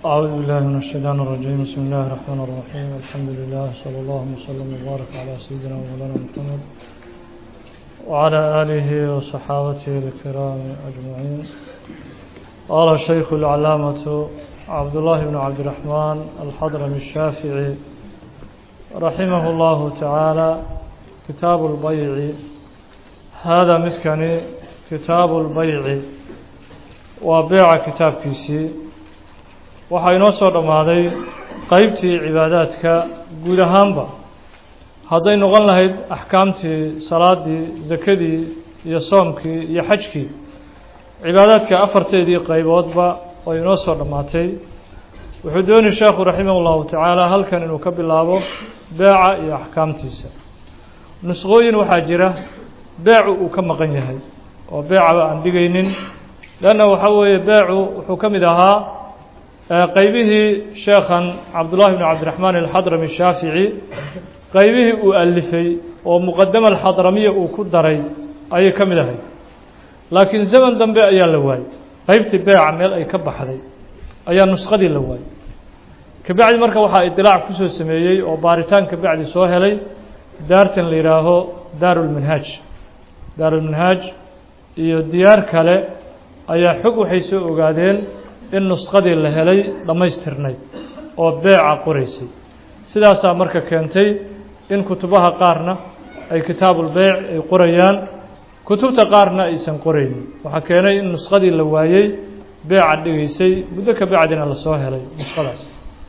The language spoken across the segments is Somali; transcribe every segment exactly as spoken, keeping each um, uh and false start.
أعوذ بالله من الشيطان الرجيم. بسم الله الرحمن الرحيم. الحمد لله صلى الله وسلم وبارك على سيدنا ومولانا محمد وعلى آله وصحابته الكرام أجمعين. قال الشيخ العلامة عبد الله بن عبد الرحمن الحضرمي الشافعي رحمه الله تعالى: كتاب البيع. هذا مثكني كتاب البيع وبيع كتاب كيسي. waxaa inoo soo dhammaaday qaybtii cibaadaadka guud ahaanba, hadday noqon lahayd axkaamtii salaadii, sakadii iyo soomkii iyo xajkii. cibaadaadka afarteedii qayboodba way inoo soo dhammaatay. wuxuu doonay sheekhu raximah ullahu tacaala halkan inuu ka bilaabo beeca iyo axkaamtiisa. nusqooyin waxaa jira beecu uu ka maqan yahay oo beecaba aan dhigaynin, lanna waxaa weeye beecu wuxuu ka mid ahaa qaybihii sheekhan cabdullahi bn cabdiraxmaan alxadrami shaafici qaybihii uu alifay oo muqadama alxadramiya uu ku daray ayay ka mid ahay. laakiin zaman dambe ayaa la waayey, qaybtii beeca meel ay ka baxday ayaa nusqadii la waayey. kabacdi marka waxaa idilaac kusoo sameeyey oo baaritaan kabacdi soo helay daartan la yidhaaho daarulmanhaaj. daarulmanhaaj iyo diyaar kale ayaa xog waxay soo ogaadeen in nusqadii la helay dhammaystirnayd oo beeca qoraysay. sidaasaa marka keentay in kutubaha qaarna ay kitaabulbeyc ay qorayaan, kutubta qaarna aysan qoraynin. waxaa keenay in nusqadii la waayey beeca dhigaysay, muddo ka bacdina lasoo helay nusqadaas.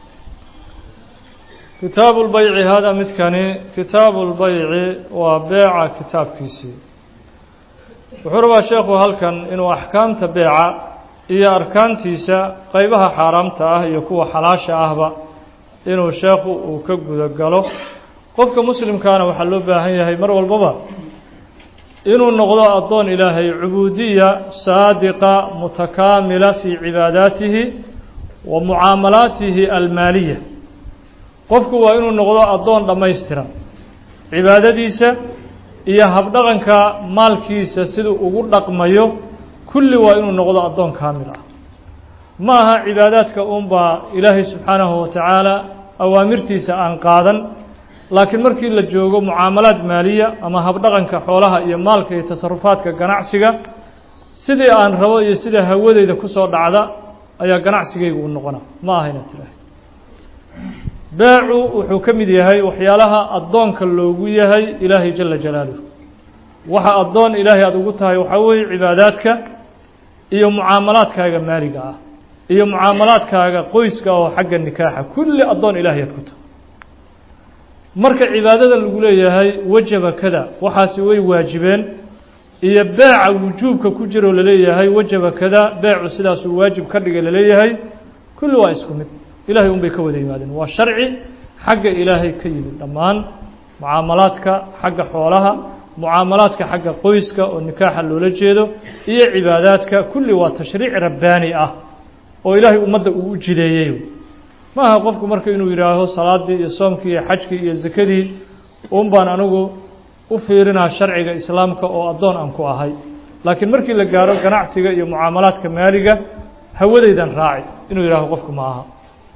kitaabulbeyci. hada midkani kitaabulbeyci waa beeca kitaabkiisii. wuxuu rabaa sheekhu halkan inuu axkaamta beeca iyo arkaantiisa qaybaha xaaraamta ah iyo kuwa xalaasha ahba inuu sheekhu uu ka guda galo. qofka muslimkaana waxaa loo baahan yahay mar walbaba inuu noqdo addoon ilaahay, cubuudiya saadiqa mutakaamila fii cibaadaatihi wa mucaamalaatihi almaaliya. qofku waa inuu noqdo addoon dhammaystiran cibaadadiisa iyo habdhaqanka maalkiisa siduu ugu dhaqmayo kulli waa inuu noqdo addoon kaamil ah. ma aha cibaadaadka uunbaa ilaahay subxaanahu wa tacaala awaamirtiisa aan qaadan, laakiin markii la joogo mucaamalaad maaliya ama habdhaqanka xoolaha iyo maalka iyo tasarufaadka ganacsiga, sidii aan rabo iyo sida hawadeyda kusoo dhacda ayaa ganacsigaygu u noqona. ma aha inaad tiraah beecu wuxuu ka mid yahay waxyaalaha addoonka loogu yahay ilaahay jala jalaaluhu. waxa addoon ilaahay aada ugu tahay waxaa weeye cibaadaadka iyo mucaamalaadkaaga maaliga ah iyo mucaamalaadkaaga qoyska oo xagga nikaaxa, kulli addoon ilaahay aad ku tahay. marka cibaadada lagu leeyahay wajaba kada, waxaasi way waajibeen, iyo beeca wujuubka ku jiroo laleeyahay wajaba kada, beecu sidaasuu waajib ka dhigay laleeyahay, kulli waa isku mid. ilahay un bay ka wada yimaadeen. waa sharci xagga ilaahay ka yimid dhammaan. mucaamalaadka xagga xoolaha, mucaamalaadka xagga qoyska oo nikaaxa loola jeedo, iyo cibaadaadka kulli waa tashriic rabbaani ah oo ilaahay ummadda uu u jideeyey. ma aha qofku marka inuu yidhaaho salaadii iyo soomkii iyo xajkii iyo sakadii un baan anigu u fiirinaa sharciga islaamka oo addoon aan ku ahay, laakiin markii la gaaro ganacsiga iyo mucaamalaadka maaliga hawadeydan raaci inuu yidhaaho qofku ma aha.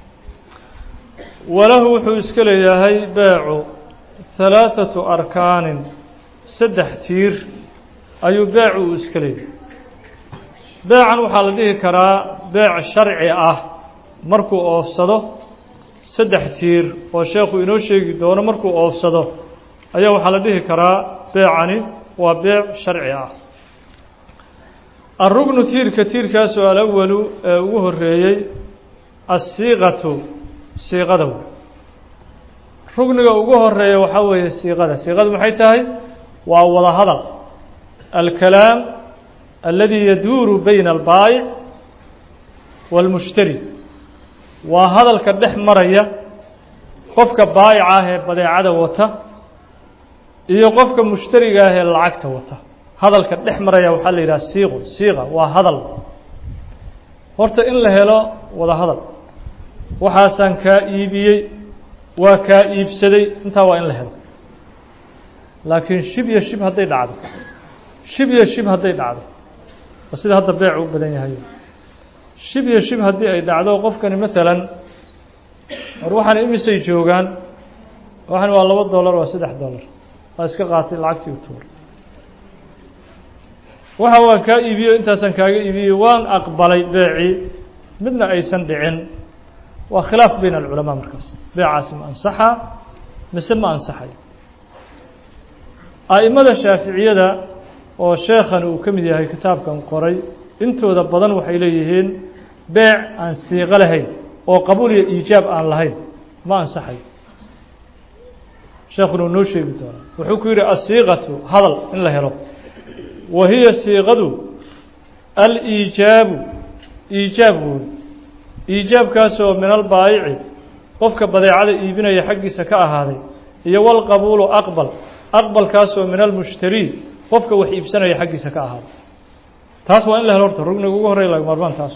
walahu wuxuu iska leeyahay beecu halaathatu arkaanin, saddex tiir ayuu beecu uu iska leeyahay. beecan waxaa la dhihi karaa beec sharci ah markuu oofsado saddex tiir oo sheekhu inoo sheegi doono. markuu oofsado ayaa waxaa la dhihi karaa beecani waa beec sharci ah. alrugnu tiirka tiirkaasoo alawalu ee ugu horeeyey asiiqatu, siiqada. rugniga ugu horeeya waxaa weeye siiqada. siiqadu maxay tahay? waa wada hadal, alkalaam aladi yaduuru bayna albaayic wاlmushtari. waa hadalka dhex maraya qofka baayica ah ee badeecada wata iyo qofka mushtariga ah ee lacagta wata. hadalka dhex maraya waxaa la yidhaha siiqo. siiqa waa hadal. horta in la helo wada hadal, waxaasaan kaa iibiyey, waa kaa iibsaday, intaa waa in la helo. laakiin shib iyo shib hadday dhacdo shib iyo shib hadday dhacdo waa sida hadda beecu u badan yahay. shib iyo shib haddii ay dhacdo qofkani maalan war waxaan imisay joogaan waxan waa laba dollar waa saddex dollar waa iska qaatay lacagtii u tuuray waxa waan kaa iibiyo intaasaan kaaga iibiyey waan aqbalay beecii midna aysan dhicin waa khilaaf bayna alculamaa markaas beecaasi ma ansaxa mise ma ansaxayo a'imada shaaficiyada oo sheekhan uu ka mid yahay kitaabkan qoray intooda badan waxay leeyihiin beec aan siiqo lahayn oo qabuul iyo iijaab aan lahayn ma ansaxayo sheekhuna uu noo sheegi doonaa wuxuu ku yidhi asiiqatu hadal in la helo wa hiya siiqadu aliijaabu iijaab wood iijaabkaasoo min albaayici qofka badeecada iibinaya xaggiisa ka ahaaday iyo walqabuulu aqbal aqbalkaasoo min almushtarii qofka wax iibsanaya xaggiisa ka ahaaday taas waa in la helo horta rugniga ugu horey laga maarmaan taas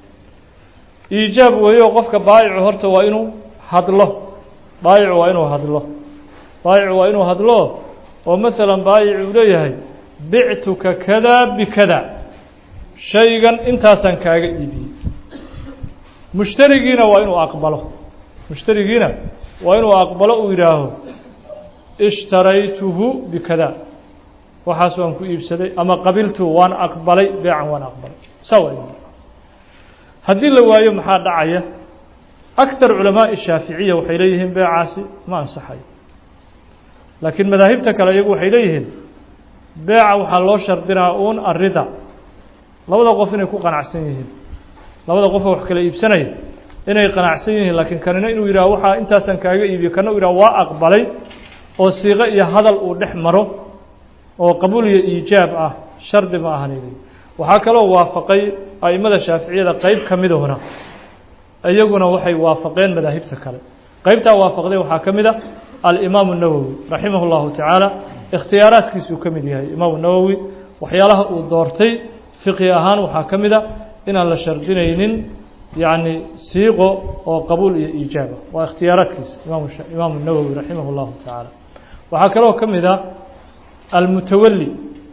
iijaab weeyo qofka baayicu horta waa inuu hadlo baayicu waa inuu hadlo baayicu waa inuu hadlo oo maalan baayic uu leeyahay bictuka kada bikada shaygan intaasaan kaaga iibiyey mushtarigiina waa inuu aqbalo mushtarigiina waa inuu aqbalo uu yidhaaho ishtaraytuhu bikada waxaas waan ku iibsaday ama qabiltu waan aqbalay beecan waan aqbalay saa waa inuu haddii la waayo maxaa dhacaya akthar culamaaءi shaaficiya waxay leeyihiin beecaasi ma ansaxayo laakiin madaahibta kale iyagu waxay leeyihiin beeca waxaa loo shardinaa uun arida labada qof inay ku qanacsan yihiin labada qofoo wax kala iibsanaya inay qanacsan yihiin laakiin kanina inuu yidhaho waxaa intaasaan kaaga iibiyo kana u yidhaho waa aqbalay oo siiqo iyo hadal uu dhex maro oo qabuul iyo iijaab ah shardi ma ahan waxaa kaloo waafaqay a'imada shaaficiyada qeyb ka midahuna iyaguna waxay waafaqeen madaahibta kale qeybtaa waafaqday waxaa ka mid a alimaamu الnawowi raximah اllahu tacaala ikhtiyaaraadkiisuu ka mid yahay imaamu nawowi waxyaalaha uu doortay fiqhi ahaan waxaa ka mid a inaan la shardinaynin yacni siiqo oo qabuul iyo iijaaba waa ikhtiyaaraadkiisa imaam imaamu nawowi raximah اllahu tacaala waxaa kaloo ka mid a almutawali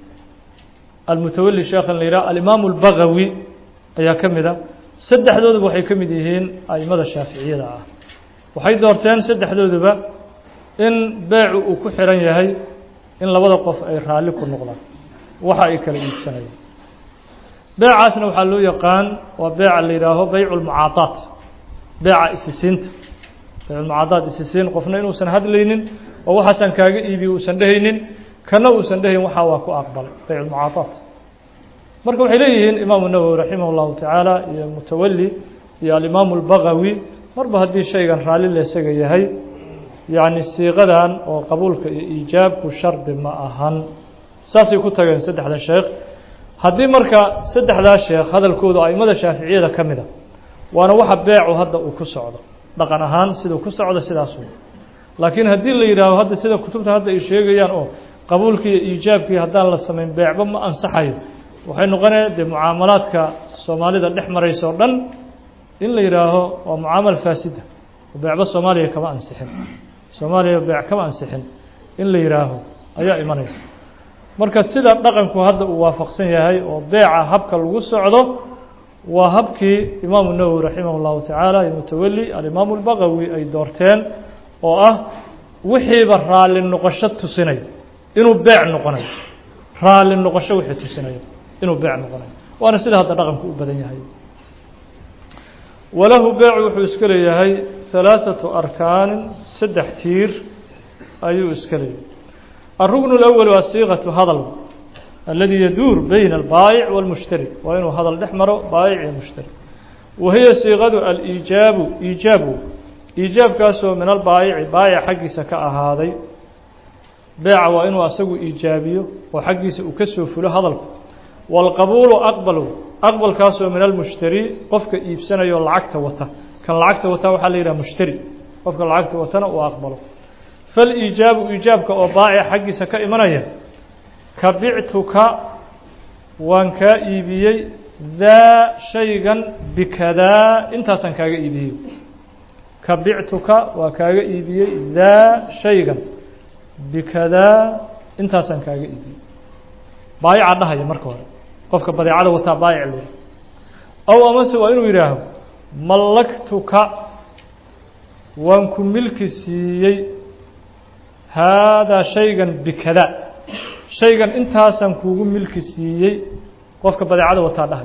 almutawali sheekhan la yidhaha alimaamu اlbagawi ayaa ka mid a saddexdooduba waxay ka mid yihiin a'imada shaaficiyada ah waxay doorteen saddexdooduba in beecu uu ku xiran yahay in labada qof ay raalli ku noqdaan waxa ay kala iibsanayaan beecaasna waxaa loo yaqaan waa beeca la yidhaaho beycu lmucaadaat beeca isisiinta beyculmucaadaat isisiin qofna inuusan hadlaynin oo waxaasaan kaaga iibiyo uusan dhehaynin kana uusan dhehayn waxaa waa ku aqbalay beyculmucaadaat marka waxay leeyihiin imaamu nawowi raximah اllahu tacaala iyo mutawali iyo alimaamu اlbagawi marba haddii shaygan raalli la isaga yahay yacni siiqadan oo qabuulka iyo iijaabku shardi ma ahan saasay ku tageen saddexda sheekh haddii marka saddexdaa sheekh hadalkooda a'imada shaaficiyada ka mid a waana waxa beecu hadda uu ku socdo dhaqan ahaan siduu ku socdo sidaas wey laakiin haddii la yidhaaho hadda sida kutubta hadda ay sheegayaan oo qabuulkii iyo iijaabkii haddaan la samayn beecba ma ansaxayo waxay noqonaya dee mucaamalaadka soomaalida dhex maraysa o dhan in la yidhaaho waa mucaamal faasida oo beecba soomaaliya kama ansixin soomaaliya beec kama ansixin in la yidhaaho ayaa imanaysa marka sida dhaqanku hadda uu waafaqsan yahay oo beeca habka lagu socdo waa habkii imaamu nawowi raximah اllahu tacaala iyo mutawali alimaamu اlbagawi ay doorteen oo ah wixiiba raalli noqosho tusinayo inuu beec noqonayo raalli noqosho wixii tusinayo inuu beec noqonayo waana sida hadda dhaqanku u badan yahay walahu beecu wuxuu iska leeyahay ثalaaثaةu arkaanin saddex tiir ayuu iska leeyahay الركن الأول waa صيغة hadل الذي يdور بين الباaيع والمشhتري waa inuu hadل dhex maro baaيع iyo مشhتري وهiy صيغadu الإيجاaب إيجاaب إيجاaبkaasoo min الbاaيع baaيع xaggiisa ka ahaaday beeca waa inuu asagu iijaabiyo oo xaggiisa uu ka soo fulo hadalku والqaبuل أqبل أqبلkaasoo min المشhتري qofka iibsanayo lacagta wata kan lacagta wata waxaa la yidhaha مشhتري qofka lacagta watana uu aqbalo فالإيجاaب إيجاaبka oo baaيع xaggiisa ka imanaya ka bictuka waan kaa iibiyey daa shaygan bikadaa intaasaan kaaga iibiyey ka bictuka waa kaaga iibiyey daa shaygan bikadaa intaasaan kaaga iibiyey baaيca dhahaya marka hore qofka badeecada wataa baaيc le أو أمس وإنه يراه ملكتك وانكم ملك سيي هذا شيئا بكذا شيئا انت سنكوغ ملك سيي قفك بدعاده وتعالى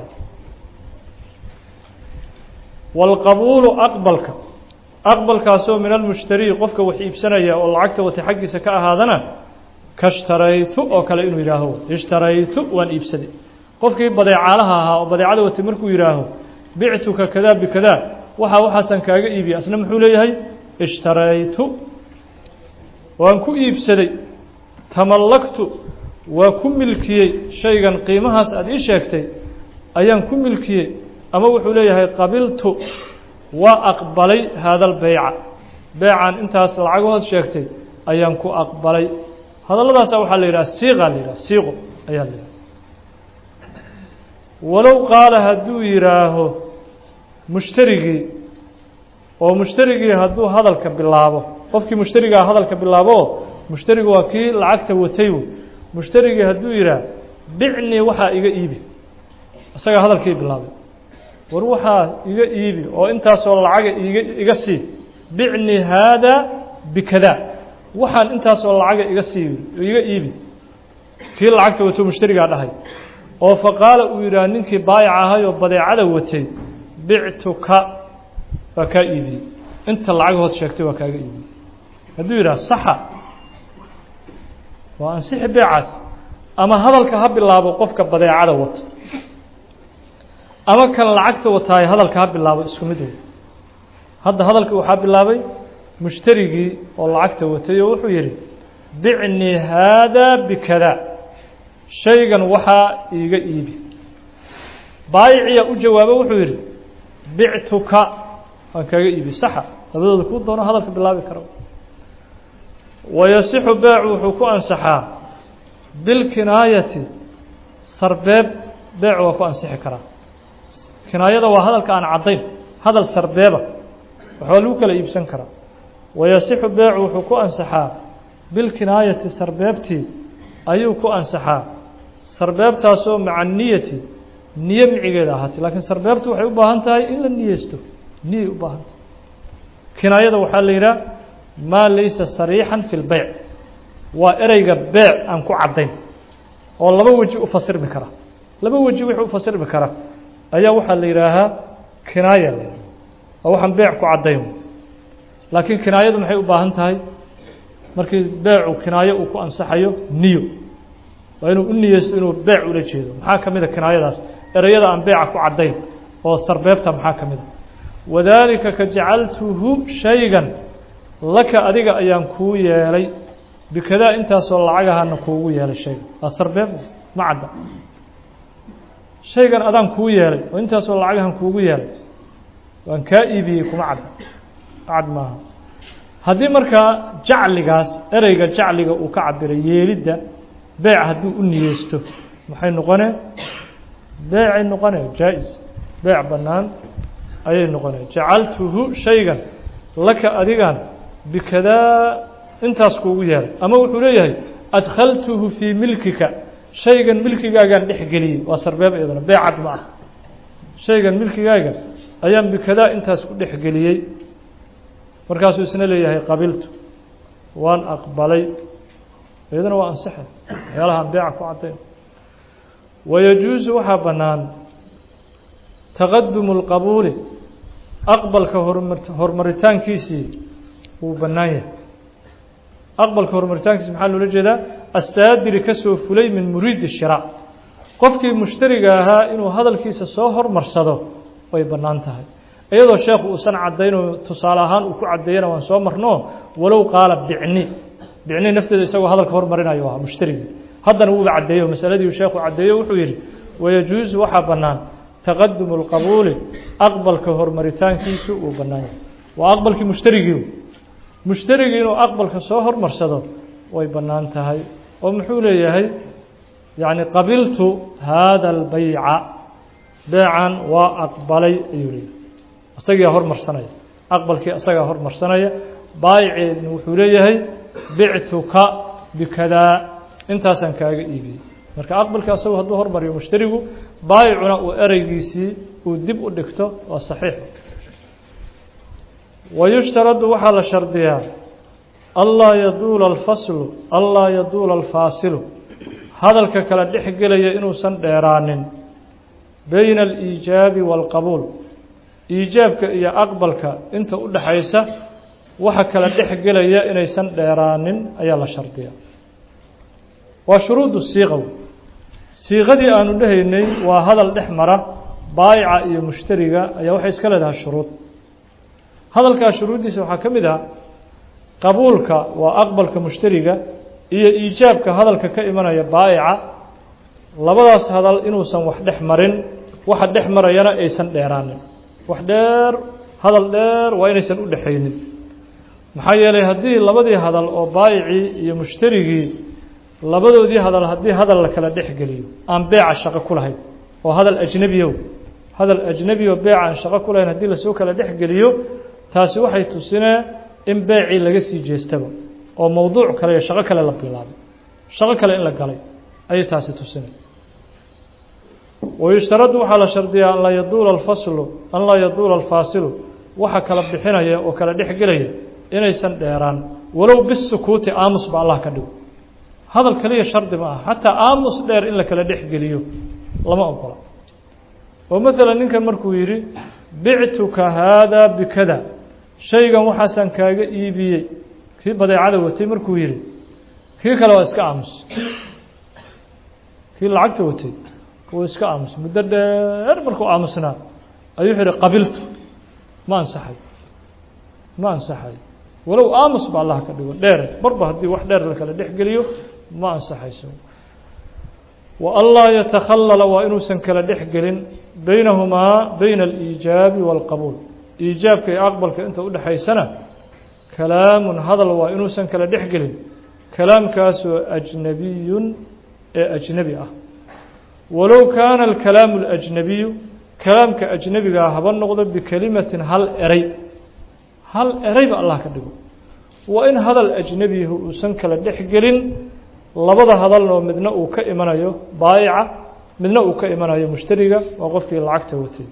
والقبول أقبلك أقبلك سو من المشتري قفك وحيب سنية والعقد وتحقس كأهادنا كاشتريت أو كلا إنه يراهو اشتريت وان إبسدي قفك بدعالها وبدعاده وتمركو يراهو بعتك كذا بكذا وحا وحسن كاغا إيبي أسنا محولي هاي اشتريت وانكو إبسدي تملكت وكم ملكي شيئا قيمها سأد إيشاكتي أيان كم ملكي أما وحولي هاي قبلت وأقبلي هذا البيع بيعا انت العقوة شاكتي أيان كو أقبلي هذا الله سأوحى ليرا السيغة ليرا السيغة أيان ليرا ولو قال هدو يراه مشترقي ومشترقي هدو هذا الكبلابو قفكي مشترقي هذا الكبلابو مشترقي وكي العقد وتيو مشترقي هدو يراه بعني وحا إيغا إيبي أساقا هذا الكبلابو وروحا إيغا إيبي وإنتا سوال العقد إيغا سي بعني هذا بكذا وحا إنتا سوال العقد إيغا سي إيغا إيبي كي العقد وتيو مشترقي هذا oo faqaala uu yiraahdo ninkii baayac ahay oo badeecada watay bictuka fa ka iibi inta lacag hood sheegtay waa kaaga iibi haduu yiraahdo saxa waa ansixi beecas ama hadalka ha bilaabo qofka badeecada wato ama kan lacagta wataay hadalka ha bilaabo isku mid ah hadda hadalka waxa bilaabay mushtarigii oo lacagta watay oo wuxuu yiri bicni hada bikada شيئا وحا إيغا إيبي بايعي أجوابه وحويري بعتك وكاغا إيبي صحة هذا ذكور دونا هذا في بالله بكرم ويصح بيع وحكو أنسحا بالكناية سرباب بيع وكو أنسح كرا كناية وهذا كان عضين هذا السربابة وحولوك لإيبسان كرا ويصح بيع وحكو أنسحا بالكناية سربابتي ayuu ku ansaxaa sarbeebtaasoo maca niyati niyo micigeeda ahaatay laakiin sarbeebtu waxay u baahan tahay in la niyeysto niyo u baahan tahay kinaayada waxaa la yidhaha maa laysa sariixan fi lbeyc waa ereyga beec aan ku caddayn oo laba weji u fasirmi kara laba weji wixii u fasirmi kara ayaa waxaa la yidhaahaa kinaaya la yidhaha waa waxaan beec ku caddayn laakiin kinaayadu maxay u baahan tahay markii beecu kinaayo uu ku ansaxayo niyo waa inuu u niyeysto inuu beec ula jeedo maxaa ka mid ah kinaayadaas ereyada aan beeca ku caddayn oo sarbeebta maxaa ka mid ah wadaalika ka jacaltuhu shaygan laka adiga ayaan kuu yeelay bikadaa intaasoo lacagahana kuugu yeelay shaygan waa sarbeeb ma cadda shaygan adaan kuu yeelay oo intaasoo lacagahan kuugu yeelay waan kaa iibiyey kuma cadda cad maaha haddii markaa jacligaas ereyga jacliga uu ka cabiray yeelidda beec hadduu u niyeysto maxay noqonee beecay noqonee jaa-is beec bannaan ayay noqonee jacaltuhu shaygan laka adigan bikadaa intaas kuugu yeelay ama wuxuu leeyahay adkhaltuhu fii milkika shaygan milkigaagaan dhex geliyey waa sarbeeb iyadana beecad ma ah shaygan milkigaaga ayaan bikadaa intaas ku dhex geliyey markaasuu isna leeyahay qabiltu waan aqbalay iyadana waa ansaxay waxyaalahaan beeca ku caddayn wayajuusu waxaa bannaan taqadumu lqabuuli aqbalka horumaritaankiisii wuu bannaan yahay aqbalka horumaritaankiisi maxaa loola jeedaa assaadiri ka soo fulay min muriidi shiraa qofkii mushtariga ahaa inuu hadalkiisa soo hormarsado way bannaan tahay iyadoo sheekhu uusan caddayn oo tusaale ahaan uu ku caddeeyana waan soo marno walow qaala bicni bicni nafteeda isagoo hadalka hormarinayo waa mushtarigii haddana wuuba caddeeyo masaladii sheekhu caddeeyo wuxuu yidhi wayajuusu waxaa bannaan taqadumu lqabuuli aqbalka horumaritaankiisu uu bannaan yahay waa aqbalkii mushtarigii mushtarigii inuu aqbalka soo hormarsado way bannaan tahay oo muxuu leeyahay yacni qabiltu haada albayca beecan waa aqbalay ayuu leeyahay isagaa hormarsanaya aqbalkii isagaa hormarsanaya baayiceedna wuxuu leeyahay bictuka bikadaa intaasaan kaaga iibiyey marka aqbalkii asagu hadduu hormariyo mushtarigu baayicuna uu ereygiisii ودب ودكته وصحيح. ويشترط وحال شرطها الله يدول الفصل الله يدول الفاصل هذا الكلام دحق لي إنه سن ديران بين الإيجاب والقبول إيجابك يا أقبلك أنت قد حيسة وحكى لدحق لي إنه سن ديران أي الله شرطها. وشروط الصيغة صيغة دي أنو دهيني وهذا الإحمرة بايعة إيا مشتركة أي وحي اسكال لها الشروط هذا الكاشروط دي سوحا كمدها قبولك وأقبلك مشتركة إيا إيجابك هذا الكائمنا يا بايعة لبداس هذا إنو سن واحد إحمرين واحد إحمر ينا أي سن ديران واحد دير هذا الدير وإن سن أدحيني محايا لي هدي لبدي هذا البايعي إيا مشتركي labadoodii hadal hadii hadal la kala dhex galiyo aan beeca shaqo ku lahayn oo hadal ajnabiyo hadal ajnabiyo beeca aan shaqo ku lahayn hadii la soo kala dhex galiyo taasi waxay tusinaa in beeci laga sii jeestaba oo mowduuc kale shaqo kale la bilaabo shaqo kale in la galay ay taasi tusinaa ويشترط على شرطها أن لا يدور الفصل أن لا يدور الفاصل waxa kala bixinaya oo kala dhex galaya inaysan dheeraan walow biskuuti aamus ba Allah ka dhigo هذا الكلية شرط معه حتى آمس دير إلا كلا دح قليو لما أقول ومثلا إنك مركويري بعتك هذا بكذا شيئا وحسن كاجا إيبي كي بدأ عدوتي مركويري كي كلا واسك آمس كي العقد وتي واسك آمس مددر مركو آمسنا أيحر قبلت ما انسحي ما انسحي ولو آمس بالله كدو دير بربه هدي واحد دير لك دح قليو ما انصحيسو والله يتخلل وانه سنكل دحقلن بينهما بين الايجاب والقبول ايجابك اقبلك انت ودحيسنا كلام هذا وانه سنكل دحقلن كلام كاسو اجنبي اجنبي اه ولو كان الكلام الاجنبي كلام كاجنبي هبا نقد بكلمه هل اري هل اري الله كدغو وان هذا الاجنبي هو سنكل دحقلن labada hadalno midna uu ka imanayo baayica midna uu ka imanayo mushtariga waa qofkii lacagta watay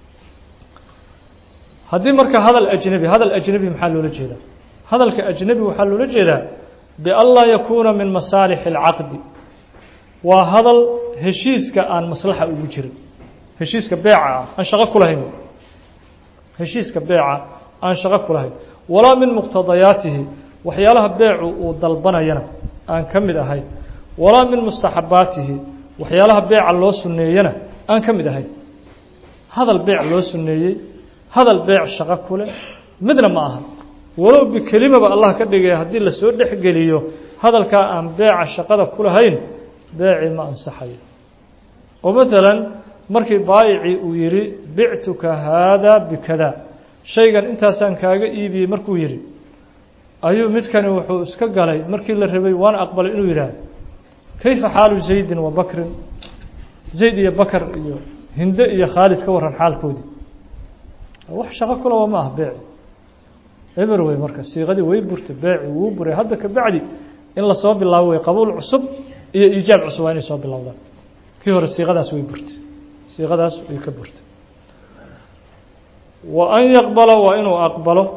hadii marka hadal ajnabi hadal ajnabi maxaa loo jeedaa hadalka ajnabi waxa loo jeedaa bi Allah yakuna min masalih al-aqd wa hadal heshiiska aan maslaxa ugu jirin heshiiska beeca aan shaqo ku lahayn heshiiska beeca aan shaqo ku lahayn wala min muqtadayatihi waxyaalaha beecu uu dalbanayana aan kamid ahay wala min mustahabatihi waxyaalaha beeca loo suneeyana aan kamid ahay hadal beec loo suneeyay hadal beec shaqo kule midna ma aha walow bi kalimaba Allah ka dhigay hadii la soo dhex galiyo hadalka aan beeca shaqada kulahayn beeci ma ansaxayo oo midalan markii baayici uu yiri bi'tuka hada bikada shaygan intaasan kaaga iibiyay markuu yiri ayuu midkani wuxuu iska galay markii la rabay waan aqbalay inuu yiraahdo kayfa xaalu zayd wa bakr zayd iyo bakr iyo hind iyo khalid ka waran xaalkoodii wax shaqo kale ma ah beec eber way marka siiqadii way burtay beec uu buray hadda ka bacdi in la soo bilaabo way qabuul cusub iyo ijaab cusub ay soo bilowdaan kii hore siiqadaas way burtay siiqadaas way ka burtay wa an yaqbala wa inuu aqbalo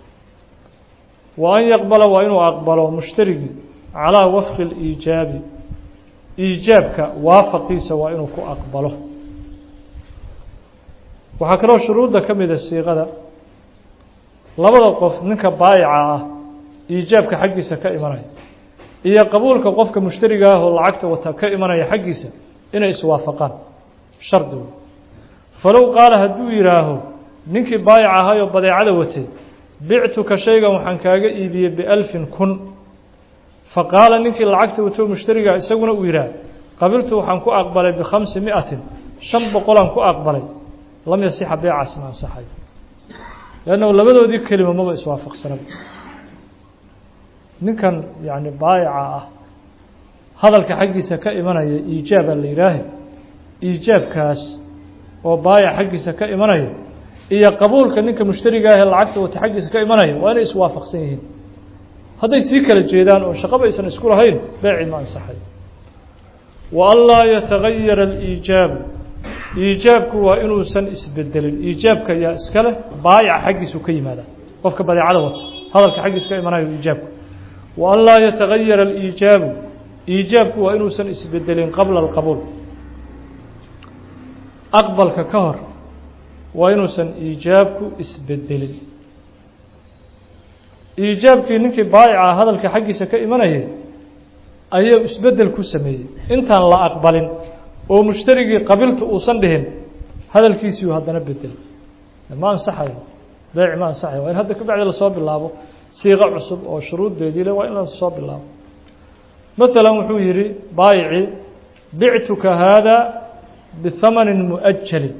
وأن يقبل وإنه أقبله مشترك على وفق الإيجاب إيجابك وافقي سواء إنه أقبله وحكرا شروط كم إذا السيغة لابد قف منك بايعة إيجابك حقي سكا إيمانه إيا قبولك قفك مشتركه والعكت وتكا إيمانه حقي سا إنه إسوافقان شرط فلو قال هدو إيراه منك بايعة هاي وبدأ عدوتي بعتك شيئا وحن كاغا إيبيه بألف كن فقال نكي العقد وتو مشتركة يسونا ويرا قبلت وحن كو أقبلي بخمسمائة شن بقولان كو أقبلي لم يصح بيع اسمها صحيح لأنه لبدو دي كلمة ما بيسوافق سنب نكن يعني بايعة هذا الكحقي سكا إيمانا إيجابا ليراهي إيجاب كاس وبايع حقي سكا إيمانا iyo qabuulka ninka mushtariga ah lacagta oo taxaqiis ka imanaya waa inay iswaafaqsan yihiin haday si kala jeedaan oo shaqo aysan isku lahayn beeci ma ansaxay wa alla yataghayyar al-ijab iijaabku waa inuusan isbedelin iijaabka yaa iska leh baayaca xaggiisu ka yimaada qofka badeecada wata hadalka xaggiisa ka imanayo iijaabku wa an laa yatagayara aliijaabu iijaabku waa inuusan isbedelin qabla alqabuul aqbalka ka hor waa inuusan iijaabku isbedelin iijaabkii ninkii baayaca hadalka xaggiisa ka imanayay ayuu isbedel ku sameeyey intaan la aqbalin oo mushtarigii qabiltu uusan dhihin hadalkiisii haddana bedel ma ansaxayo beec ma ansaxayo waa in hadda ka bacdi la soo bilaabo siiqo cusub oo shuruudeedii leh waa in la soo bilaabo مثلا wuxuu yidhi baayici bictuka hada bihamanin muajali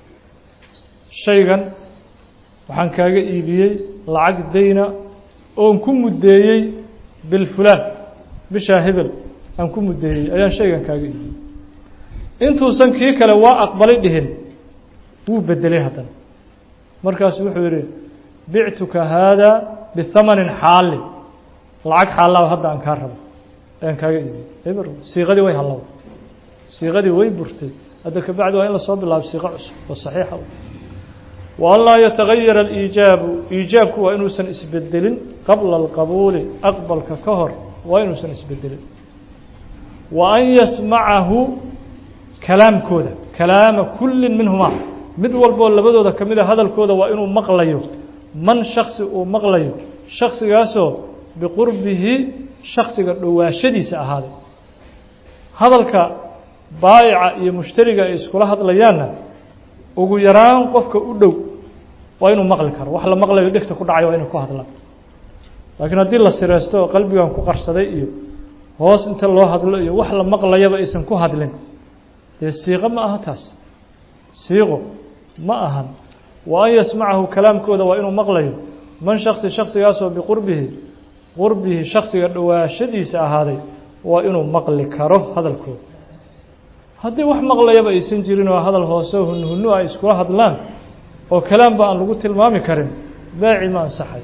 shaygan waxaan kaaga iibiyey lacag dayna oon ku muddeeyey bilfulaan bishaa hebel aan ku muddeeyey ayaan shaygan kaaga iibiyey intuusan kii kale waa aqbalay dhihin wuu bedelay haddana markaasu wuxuu yidhi bictuka hada bihamanin xaali lacag xaalaaba hadda aan kaa rabo ayaan kaaga iibiyey eber siiqadii way hallowday siiqadii way burtay hadda ka bacdi waa in la soo bilaabo siiqo cusub oo saxiixa wa an laa yatagayara aliijaabu iijaabku waa inuusan isbedelin qabla alqabuuli aqbalka ka hor waa inuusan isbedelin wa an yasmacahu kalaamkooda kalaama kullin minhumaa mid walboo labadooda ka mida hadalkooda waa inuu maqlayo man shaksi uu maqlayo shaksigaasoo biqurbihi shaksiga dhowaashadiisa ahaaday hadalka baayica iyo mushtariga ay iskula hadlayaanna ugu yaraan qofka u dhow waa inuu maqli karo wax la maqlayo dhegta ku dhacayo waa inuu ku hadlaan laakiin haddii la sireysto oo qalbigan ku qarsaday iyo hoos inta loo hadlo iyo wax la maqlayaba aysan ku hadlin dee siiqo ma aha taas siiqo ma ahan wa an yasmacahu kalaamkooda waa inuu maqlayo man shaksi shaksigaasoo biqurbihi qurbihi shaksiga dhowaashadiisa ahaaday waa inuu maqli karo hadalkooda haddii wax maqlayaba aysan jirin oo hadal hoose hunhunu ay iskula hadlaan oo kalaamba aan lagu tilmaami karin beeci ma ansaxay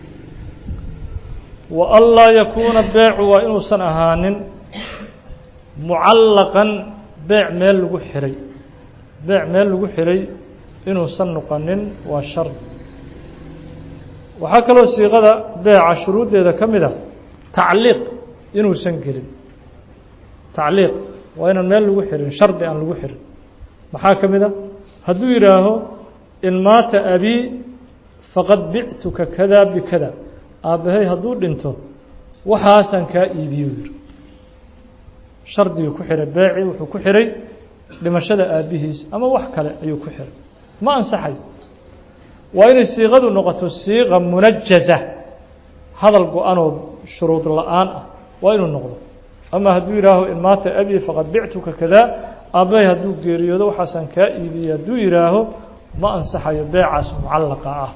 wa an laa yakuuna beecu waa inuusan ahaanin mucallaqan beec meel lagu xiray beec meel lagu xiray inuusan noqonin waa shard waxaa kaloo siiqada beeca shuruuddeeda ka mid a tacliiq inuusan gelin tacliiq waa inaan meel lagu xirin shardi aan lagu xirin maxaa ka mid a hadduu yidhaaho in maata abii faqad bictuka kada bikada aabbahay hadduu dhinto waxaasaan kaa iibiyo yidhi shardigii ku xiray beeci wuxuu ku xiray dhimashada aabbihiis ama wax kale ayuu ku xiray ma ansaxayo waa inay siiqadu noqoto siiqa munajaza hadal go-anoo shuruud la-aan ah waa inuu noqdo ama hadduu yidhaaho in maata abii faqad bictuka kadaa aabbahay hadduu geeriyoodo waxaasaan kaa iibiyey hadduu yidhaaho ma ansaxayo beecaas mucallaqa ah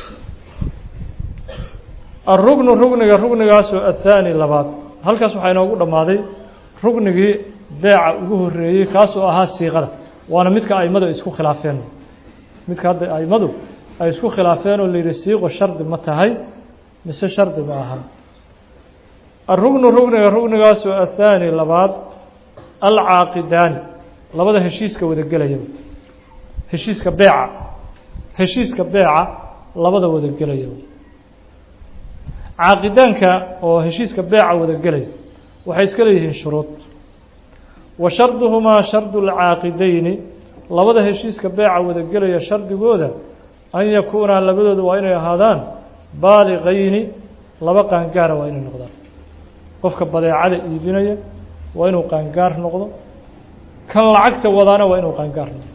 الركن ركنiga ruknigaasoo الثاني labaad halkaas waxaa inoogu dhammaaday ruknigii beeca ugu horeeyey kaasoo ahaa siiqada waana midka aimadu ay isku khilaafeen midka hadda aimadu ay isku khilaafeen oo la yidhi siiqo shardi ma tahay mise shardi ma aha الركن rukniga ruknigaasoo الثاني labaad alcaaqidaani labada heshiiska wada gelaya heshiiska beeca heshiiska beeca labada wada gelaya caaqidaanka oo heshiiska beeca wada gelaya waxay iska leeyihiin shuruud wa sharduhumaa shardu lcaaqidayni labada heshiiska beeca wada gelaya shardigooda an yakuunaa labadooda waa inay ahaadaan baaliqayni laba qaangaara waa inay noqdaan qofka badeecada iibinaya waa inuu qaangaar noqdo kan lacagta wadaana waa inuu qaangaar noqdo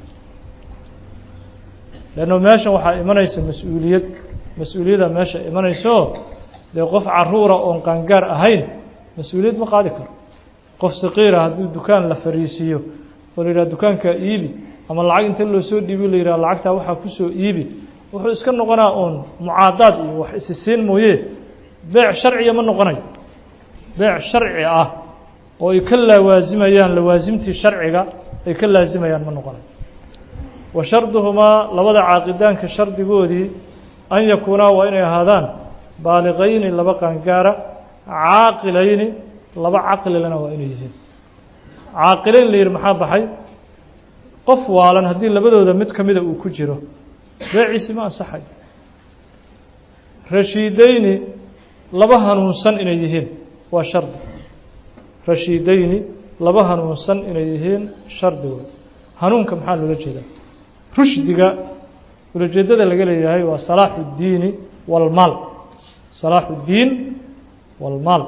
leanno meeshan waxaa imanaysa mas-uuliyad mas-uuliyadda meesha imanayso dee qof caruura oon qaangaar ahayn mas-uuliyad ma qaadi karo qof saqiira hadduu dukaan la fariisiiyo oo la yidhaha dukaankaa iibi ama lacag inta loo soo dhiibi la yidhaha lacagtaa waxaa kusoo iibi wuxuu iska noqonaa oon mucaadaad iyo wax isisiin mooye beec sharciya ma noqonayo beec sharci ah oo ay ka lawaazimayaan lawaasimtii sharciga ay ka laazimayaan ma noqonayo wa sharduhumaa labada caaqidaanka shardigoodii an yakuunaa waa inay ahaadaan baaliqayni laba qaangaara caaqilayni laba caqlilana waa inay yihiin caaqilayn la yihi maxaa baxay qof waalan haddii labadooda mid ka mida uu ku jiro beeciisi ma ansaxayo rashiidayni laba hanuunsan inay yihiin waa shardi rashiidayni laba hanuunsan inay yihiin shardi wey hanuunka maxaa loola jeedaa rushdiga ulajeedada laga leeyahay waa salaaxu اdiini wاlmaal salaaxu اdiin wاlmaal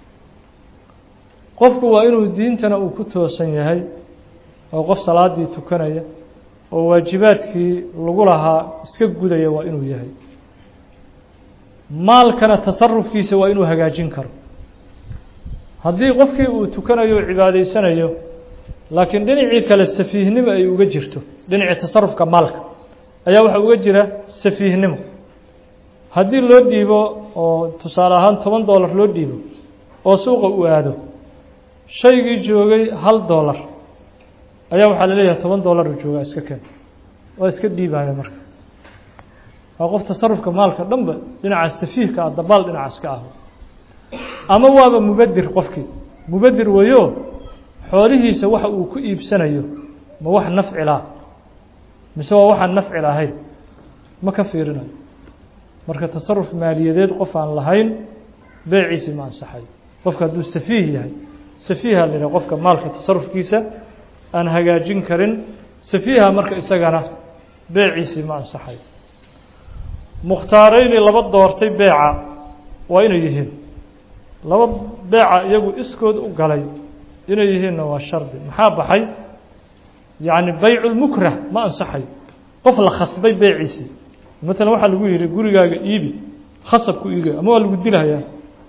qofku waa inuu diintana uu ku toosan yahay oo qof salaadii tukanaya oo waajibaadkii lagu lahaa iska gudaya waa inuu yahay maalkana tasarufkiisa waa inuu hagaajin karo haddii qofkii uu tukanayo o cibaadaysanayo laakiin dhinacii kale safiihnimo ay uga jirto dhinacii tasarufka maalka ayaa waxaa uga jira safiihnimo haddii loo dhiibo oo tusaale ahaan toban dollar loo dhiibo oo suuqa uu aado shaygii joogay hal dollar ayaa waxaa la leeyahay toban dollar uu joogaa iska keen waa iska dhiibaya marka waa qof tasarufka maalka dhanba dhinaca safiihka ah dabaal dhinacaas ka ah ama waaba mubadir qofkii mubadir weeyo xoolihiisa waxa uu ku iibsanayo ma wax nafci lah mise waa waxaan nafci lahayn ma ka fiirinayo marka tasaruf maaliyadeed qof aan lahayn beeciisi ma ansaxayo qofka hadduu safiih yahay safiiha la yidhaha qofka maalka tasarufkiisa aan hagaajin karin safiiha marka isagana beeciisi ma ansaxayo mukhtaarayni laba doortay beeca waa inay yihiin laba beeca iyagu iskood u galay inay yihiinna waa shardi maxaa baxay yacni baycu lmukrah ma ansaxayo qof la khasbay beeciisii matalan waxaa lagu yihi gurigaaga iibi khasabku iiga ama waa lagu dilahayaa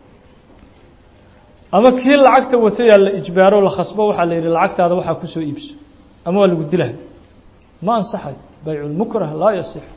ama kii lacagta watayaa la ijbaaro la khasbo waxaa la yihi lacagtaada waxaa kusoo iibso ama waa lagu dilahaya ma ansaxayo baycu lmukrah laa yasixu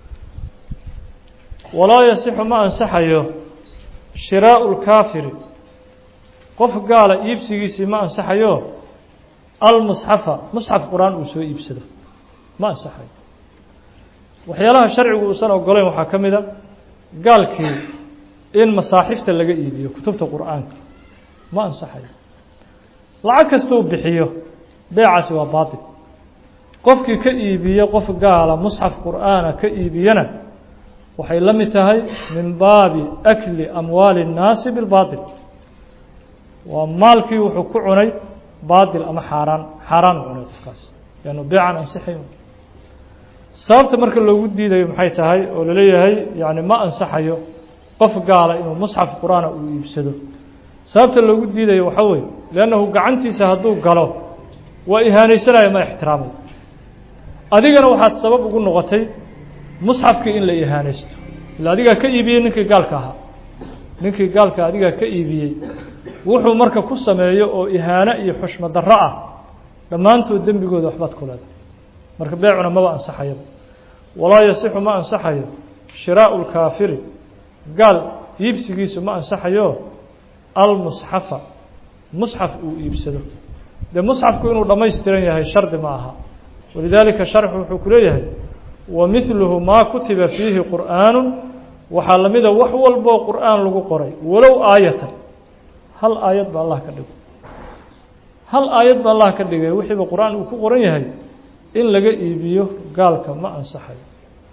walaa yasixu ma ansaxayo shiraau lkaafiri qof gaala iibsigiisii ma ansaxayo almusxafa musxaf qur-aan uu soo iibsado ma ansaxayo waxyaalaha sharcigu uusan ogolayn waxaa ka mid a gaalkii in masaaxifta laga iibiyo kutubta qur-aanka ma ansaxayo lacag kasta uu bixiyo beecaasi waa baatil qofkii ka iibiye qof gaala musxaf qur-aana ka iibiyana waxay la mid tahay min baabi akli amwaali الnaasi bilbaatil waa maalkii wuxuu ku cunay baatil ama xaaraan xaaraan u cunay qofkaas leannu beecan ansixay sababta marka loogu diidayo maxay tahay oo laleeyahay yani ma ansaxayo qof gaala inuu musxaf qur-aana uu iibsado sababta loogu diidayo waxaa weeye leannahu gacantiisa hadduu galo waa ihaanaysanaya ma ixtiraamay adigana waxaad sabab ugu noqotay musxafkii in la ihaanaysto ila adigaa ka iibiyey ninkii gaalka ahaa ninkii gaalka adigaa ka iibiyey wuxuu marka ku sameeyo oo ihaano iyo xushmo darro ah dhammaantood dembigooda waxbaad ku leedahay marka beecuna maba ansaxayo walaa yasixu ma ansaxayo shiraau lkaafiri gaal iibsigiisu ma ansaxayo almusxafa musxaf uu iibsado dee musxafku inuu dhammaystiran yahay shardi ma aha walidaalika sharxu wuxuu ku leeyahay wamidluhu maa kutiba fiihi qur'aanu waxaa la mida wax walboo qur'aan lagu qoray walow aayatan hal aayad ba allah ka dhigo hal aayad ba allah ka dhigay wixiiba qur'aan uu ku qoran yahay in laga iibiyo gaalka ma ansaxayo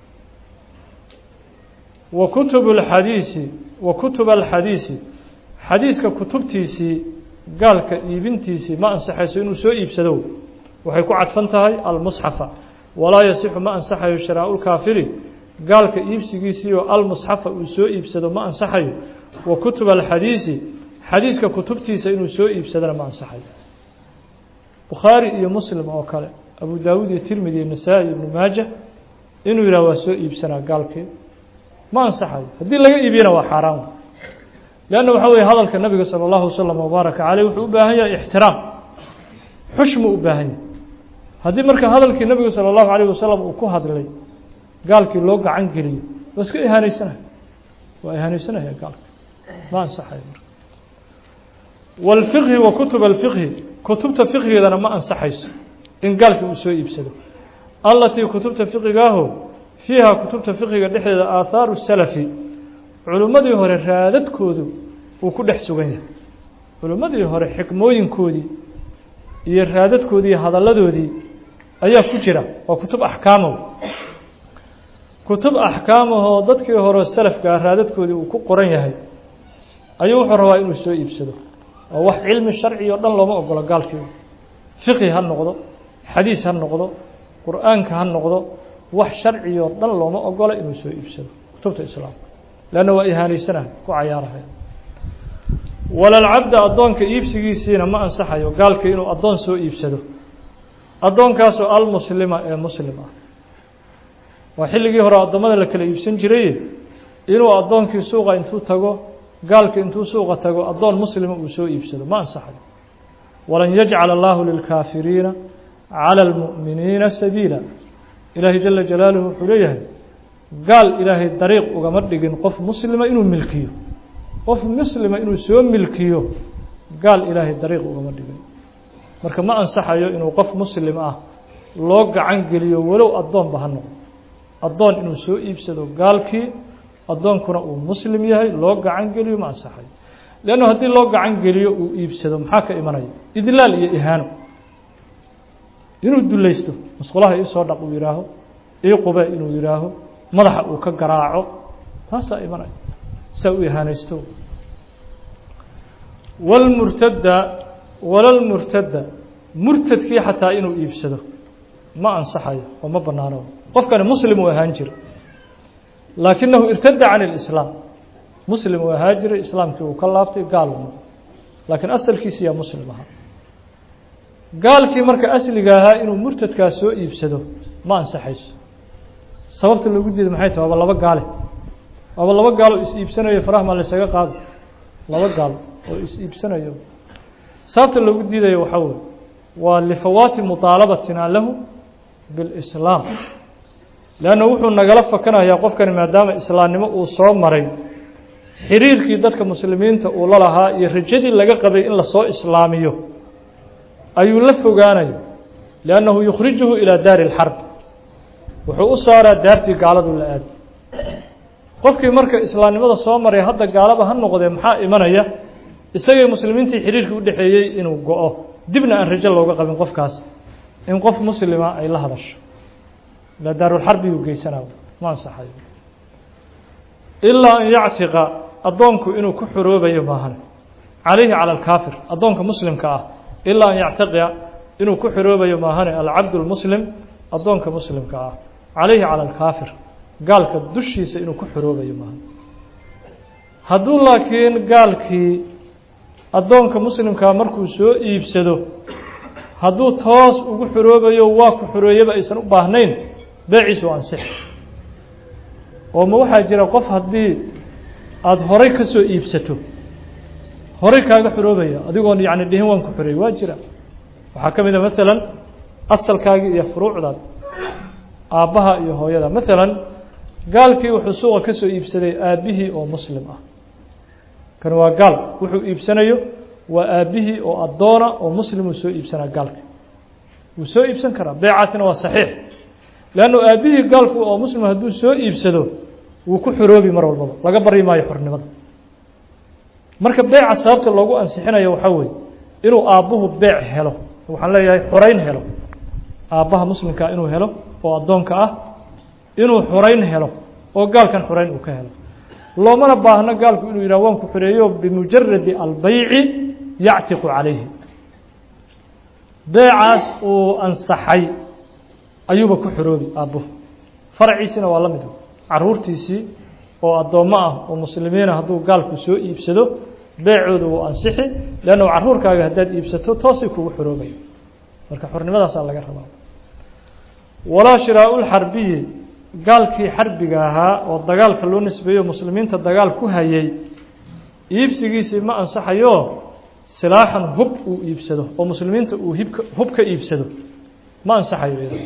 wa kutubu alxadiisi wa kutuba alxadiisi xadiiska kutubtiisii gaalka iibintiisii ma ansaxayso inuu soo iibsado waxay ku cadfan tahay almusxafa walaa yasixu ma ansaxayo shiraau lkaafiri gaalka iibsigiisii oo almusxafa uu soo iibsado ma ansaxayo wa kutuba alxadiisi xadiiska kutubtiisa inuu soo iibsadana ma ansaxayo bukhaari iyo muslim oo kale abu daawuud iyo tirmidi iyo nasaa-i ibnu maaja inuu yidhah waa soo iibsanaa gaalkii ma ansaxayo haddii laga iibiyana waa xaaraan leanna waxaa weye hadalka nabiga sala allahu wasalam wabaaraka caleyh wuxuu u baahan yahay ixtiraam xushmuu u baahan yahay haddii marka hadalkii nabigu salى الlahu عalيه wasalam uu ku hadlay gaalkii loo gacan geliyo waa iska ihaanaysanaya waa ihaanaysanaya gaalka ma ansaxayo marka wاlfiqhi wa kutub اlfiqhi kutubta fiqhigeedana ma ansaxayso in gaalkii uu soo iibsado allatii kutubta fiqigaaho fiiha kutubta fiqhiga dhexdeeda aahaaru salafi culimmadii hore raadadkoodu uu ku dhex sugan yahay culimmadii hore xikmooyinkoodii iyo raadadkoodii iyo hadalladoodii ayaa ku jira waa kutub axkaamo kutub axkaamahoo dadkii hore salafka raadadkoodii uu ku qoran yahay ayuu wuxuu rabaa inuu soo iibsado oo wax cilmi sharci oo dhan looma ogolo gaalkii fiqhi ha noqdo xadiis ha noqdo qur'aanka ha noqdo wax sharci oo dhan looma ogolo inuu soo iibsado kutubta islaamka laana waa ihaanaysana ku cayaarahay walal abda adoonka iibsigiisina ma ansaxayo gaalka inuu adoon soo iibsado adoonkaas oo al muslima ee muslima waa xilligii hore adoomada la kala iibsan jiray inuu adoonkii suuqa intuu tago gaalka intuu suuqa tago adoon muslima uu soo iibsado ma ansaxayo walan yaj'al Allahu lil kaafiriina ala al mu'miniina sabiila ilaahi jalla jalaaluhu xuleeyahay gaal ilaahay dariiq uga ma dhigin qof muslima inuu milkiyo qof muslima inuu soo milkiyo gaal ilaahay dariiq uga ma dhigin marka ma ansaxayo inuu qof muslim ah loo gacan geliyo walow adoon ba ha noqdo adoon inuu soo iibsado gaalkii adoonkuna uu muslim yahay loo gacan geliyo ma ansaxayo leano haddii loo gacan geliyo uu iibsado maxaa ka imanaya idlaal iyo ihaano inuu dulaysto masqulaha ii soo dhaq uu yiraaho ii qube inuu yiraaho madaxa uu ka garaaco taasa imanaya saa u ihaanaysto wal murtada walal murtada murtadkii xataa inuu iibsado ma ansaxayo oo ma banaano qofkani muslim uu ahaan jiro laakinahu irtada can al-islam muslim uu ahaan jiro islaamkii uu ka laabtay gaal laakiin asalkiisa yaa muslim aha gaalkii marka asliga ahaa inuu murtadkaas soo iibsado ma ansaxayso sababta lagu diiday maxay tahay laba gaale aba laba gaal oo is iibsanayo faraha ma la isaga qaado laba gaal oo is iibsanayo sababta lagu diiday waxa weeye waa lifawaati mutaalabatina lahu bil islam laana wuxuu nagala fakanayaa qofkani maadaama islaamnimo uu soo maray xiriirkii dadka muslimiinta uu la lahaa iyo rajadii laga qabay in la soo islaamiyo ayuu la fogaanayo laanahu yukhrijuhu ila daar al-harb wuxuu u saaraa daartii gaaladu la aad qofkii marka islaamnimada soo maray hadda gaalaba ha noqdee maxaa imanaya isagay muslimiintii xiriirkii u dhaxeeyay inuu go'o dibna aan rajo looga qabin qofkaas in qof muslima ay la hadasho la daarul harbi uu geysanayo ma ansaxayo ilaa an yactiqa adoonku inuu ku xoroobayo maahan calayhi cala alkaafir adoonka muslimka ah ilaa an yactaqiya inuu ku xoroobayo maahan alcabdu lmuslim adoonka muslimka ah calayhi cala alkaafir gaalka dushiisa inuu ku xoroobayo maahan hadduu laakiin gaalkii adoonka muslimkaa markuu soo iibsado hadduu toos ugu xoroobayo waa ku xoreeyaba aysan u baahnayn beeciisu ansix oo ma waxaa jira qof haddii aada horay ka soo iibsato horay kaaga xoroobaya adigoon yacni dhihin waan ku xoreeyey waa jira waxaa ka mid a maalan asalkaagii iyo furuucdaad aabbaha iyo hooyada maalan gaalkii wuxuu suuqa ka soo iibsaday aabbihii oo muslim ah kan waa gaal wuxuu iibsanayo waa aabbihii oo addoona oo muslim uu soo iibsanaa gaalka wuu soo iibsan karaa beecaasina waa saxiix leannu aabbihii gaalku oo muslim hadduu soo iibsado wuu ku xoroobi mar walbaba laga bari maayo xornimada marka beeca sababta loogu ansixinayo waxaa weeye inuu aabbuhu beec helo waxaan leeyahay xorayn helo aabbaha muslimkaa inuu helo oo addoonka ah inuu xorayn helo oo gaalkan xorayn uu ka helo loomana baahno gaalku inuu yidhah waan ku xoreeyo bimujaradi albeyci yactiqu calayhi beecaas uu ansaxay ayuuba ku xoroobi aabbuhu faraciisina waa la mid caruurtiisii oo addoommo ah oo muslimiina hadduu gaalku soo iibsado beecooda wuu ansixi leanna carruurkaaga haddaad iibsato toosay kugu xoroobayo marka xornimadaasaa laga rabaa walaa shiraau lxarbiyi gaalkii xarbiga ahaa oo dagaalka loo nisbeeyo muslimiinta dagaal ku hayay iibsigiisii ma ansaxayo silaaxan hub uu iibsado oo muslimiinta uu hibka hub ka iibsado ma ansaxayo iyada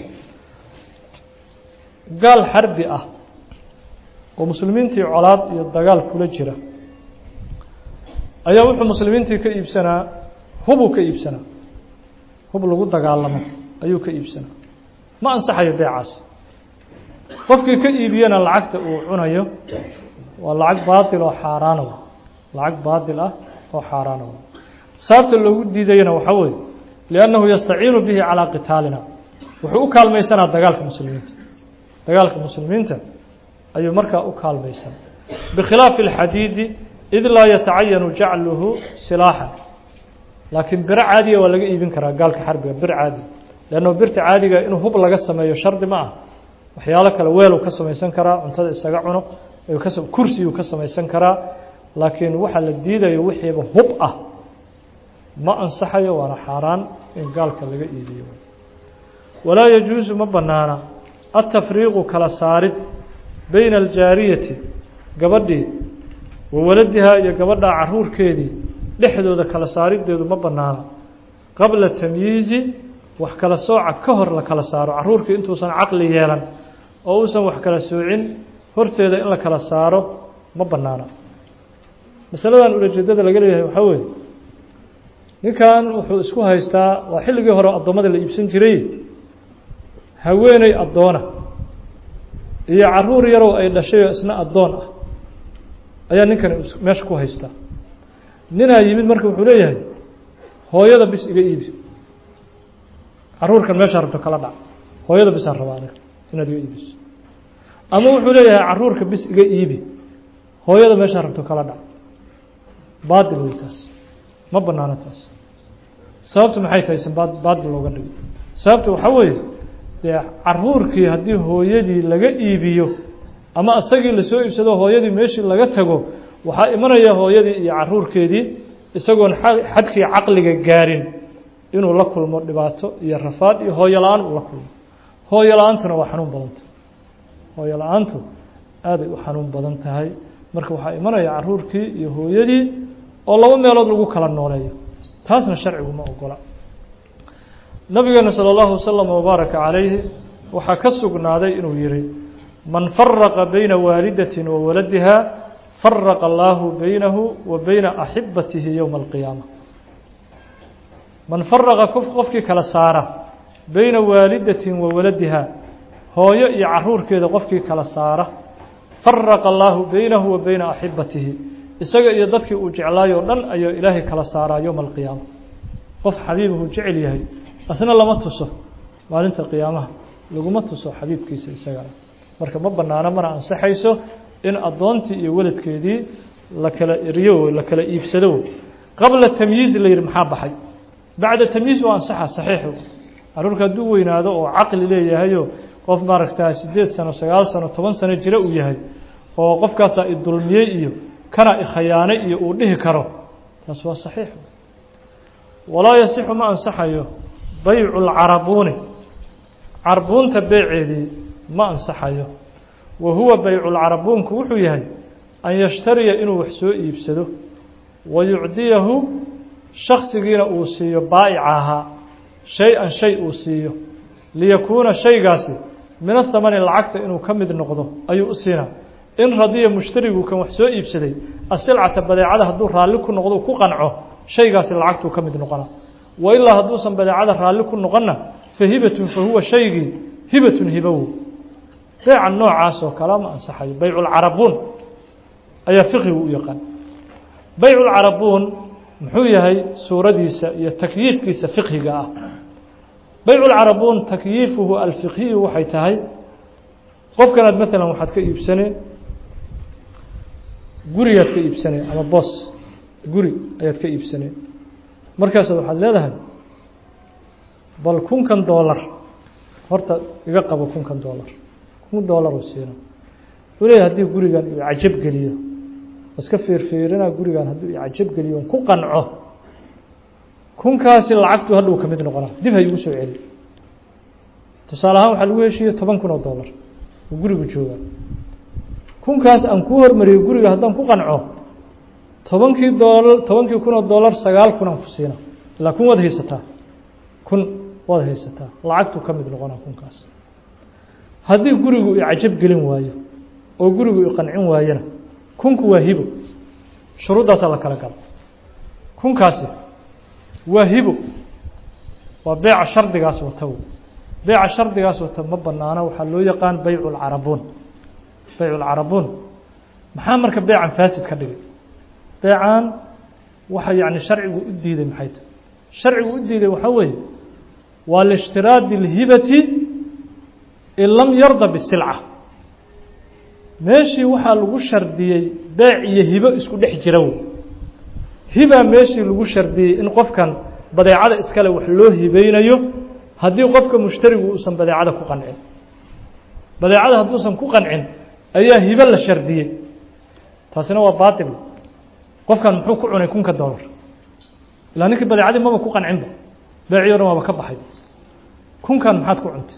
gaal xarbi ah oo muslimiintii colaad iyo dagaal kula jira ayaa wuxuu muslimiintii ka iibsanaa hubuu ka iibsanaa hub lagu dagaalamo ayuu ka iibsanaa ma ansaxayo beecaas qofkii ka iibiyana lacagta uu cunayo waa lacag baatil oo xaaraan ah lacag baatil ah oo xaaraan ah sababta loogu diidayna waxa weeye liannahu yastaciinu bihi calaa qitaalina wuxuu u kaalmaysanaa dagaalka muslimiinta dagaalka muslimiinta ayuu markaa u kaalmaysan bikhilaafi alxadiidi id laa yatacayanu jacluhu silaaxan laakiin biro caadiga waa laga iibin karaa gaalka xarbiga bir caadi leanno birta caadiga inuu hub laga sameeyo shardi ma ah waxyaalo kale weeluu ka samaysan karaa cuntada isaga cuno kursiyuu ka samaysan karaa laakiin waxaa la diidayo wixiiba hub ah ma ansaxayo waana xaaraan in gaalka laga iibiyo walaa yajuusu ma banaana atafriiqu kala saarid bayna aljaariyati gabadhii wa waladihaa iyo gabadhaa caruurkeedii dhexdooda kala saarideedu ma banaana qabla tamyiizi wax kala sooca ka hor la kala saaro caruurkii intuusan caqli yeelan oo uusan wax kala soocin horteeda in la kala saaro ma banaana masaladan ulajeedada laga leeyahay waxaa weeye ninkan wuxuu isku haystaa waa xilligii hore addoommada la iibsan jiray haweeney addoona iyo caruur yarow ay dhashayoo isna addoon ah ayaa ninkani meesha ku haystaa ninaa yimid marka wuxuu leeyahay hooyada bis iga iibi caruurkan meeshaa rabto kala dhac hooyada bisaan rabaa aniga inaad iga iibiso ama wuxuu leeyahay caruurka bis iga iibi hooyada meeshaa rabto kala dhac baadil wey taas ma banaano taas sababtu maxay tahay san baadil looga dhigay sababtu waxaa weeye dee caruurkii haddii hooyadii laga iibiyo ama isagii lasoo iibsado hooyadii meeshii laga tago waxaa imanaya hooyadii iyo caruurkeedii isagoon xadkii caqliga gaarin inuu la kulmo dhibaato iyo rafaad iyo hooyo la-aan uu la kulmo hooyo la-aantuna waa xanuun badan tahay hooyo la-aantu aaday u xanuun badan tahay marka waxaa imanaya caruurkii iyo hooyadii oo laba meelood lagu kala nooleeyo taasna sharcigu ma ogola nabigeena salى اllahu waslama wabaaraka calayhi waxaa ka sugnaaday inuu yihi man faraqa bayna waalidaةi wa waladiha faraqa allahu baynahu wa bayna axibatihi yowma alqiyaama man faraqa qofkii kala saara bayna waalidaةi wa waladiha hooyo iyo caruurkeeda qofkii kala saara faraqa allahu baynahu wa bayna axibatihi isaga iyo dadkii uu jeclaayo o dhan ayuu ilaahay kala saaraa yowma alqiyaama qof xabiibuhu jecel yahay asna lama tuso maalinta qiyaamaha laguma tuso xabiibkiisa isagana marka ma banaano mana ansaxayso in addoontii iyo waladkeedii la kala eriyo la kala iibsado qabla tamyiiz la yidhi maxaa baxay bacda tamyiiz waa ansaxa saxiixu caruurka hadduu weynaado oo caqli leeyahayo qof maaragtaa sideed sano sagaal sano toban sano jira uu yahay oo qofkaasaa i dulmiyey iyo kana ikhayaanay iyo uu dhihi karo taas waa saxiix walaa yasixu ma ansaxayo baycu lcarabuuni carbuunta beeceedii ma ansaxayo wa huwa baycu lcarabuunku wuxuu yahay an yashtariya inuu wax soo iibsado wa yucdiyahu shaksigiina uu siiyo baa'ica ahaa shay-an shay uu siiyo liyakuuna shaygaasi min athamani lacagta inuu ka mid noqdo ayuu u siinaa in radiya mushtarigu kan wax soo iibsaday asilcata badeecada hadduu raalli ku noqdo ku qanco shaygaasi lacagtuu ka mid noqona wa ilaa hadduusan badeecada raalli ku noqonna fa hibatun fa huwa shaygii hibatun hibow beeca noocaas oo kale ma ansaxayo baycu lcarabuun ayaa fiqigu u yaqaan baycu lcarabuun muxuu yahay suuradiisa iyo takyiifkiisa fiqhiga ah baycu lcarabuun takyiifuhu alfiqhiyu waxay tahay qofkanaad maalan waxaad ka iibsaneen gurigaad ka iibsaneen ama boos guri ayaad ka iibsaneen markaasaad waxaad leedahay bal kunkan doolar horta iga qabo kunkan doolar kun doolar uu siina wuxuu leeyahay haddii gurigan uu cajab geliyo iska fiirfiirinaa gurigan hadduu cajab geliyo ku qanco kunkaasi lacagtu hadhuu ka mid noqonaa dib ha igu soo celi tusaale ahaan waxaa lagu heshiiyey toban kun oo doolar oo gurigu joogaa kunkaas aan kuu hormariyo guriga haddaan ku qanco tobankii doolar tobankii kun oo doolar sagaal kun aan ku siina ilaa kun waad haysataa kun waad haysataa lacagtuu ka mid noqonaa kunkaas haddii gurigu i cajab gelin waayo oo gurigu i qancin waayana kunku waa hibo shuruuddaasaa la kala gala kunkaasi waa hibo waa beeca shardigaas wata beeca shardigaas wata ma banaana waxaa loo yaqaan baycu lcarabuun baycu lcarabuun maxaa marka beecan faasid ka dhigay beecan waxa yani sharcigu u diiday maxay tahay sharcigu u diiday waxaa weeye waa liishtiraadi اlhibati in lam yarda bisilca meeshii waxaa lagu shardiyey beec iyo hibo isku dhex jira hibaa meeshii lagu shardiyey in qofkan badeecada iskale wax loo hibeynayo haddii qofka mushtarigu uusan badeecada ku qancin badeecada hadduusan ku qancin ayaa hibo la shardiyey taasina waa baatil qofkan muxuu ku cunay kunka dollar ilaa ninkii badeecadii maba ku qancinba beecii o dhan waaba ka baxay kunkan maxaad ku cuntay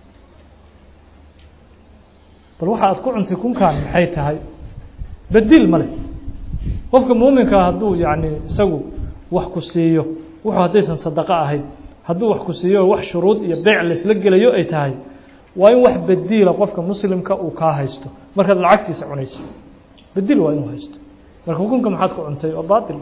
bal waxa aad ku cuntay kunkan maxay tahay bedil ma leh qofka muuminkaa hadduu yacni isagu wax ku siiyo wuxuu haddaysan sadaqo ahayd hadduu wax ku siiyo wax shuruud iyo beec laysla gelayo ay tahay waa in wax bediila qofka muslimka uu kaa haysto markaad lacagtiisa cunaysid bedil waa inuu haysto marka hukunka maxaad ku cuntay waa baatil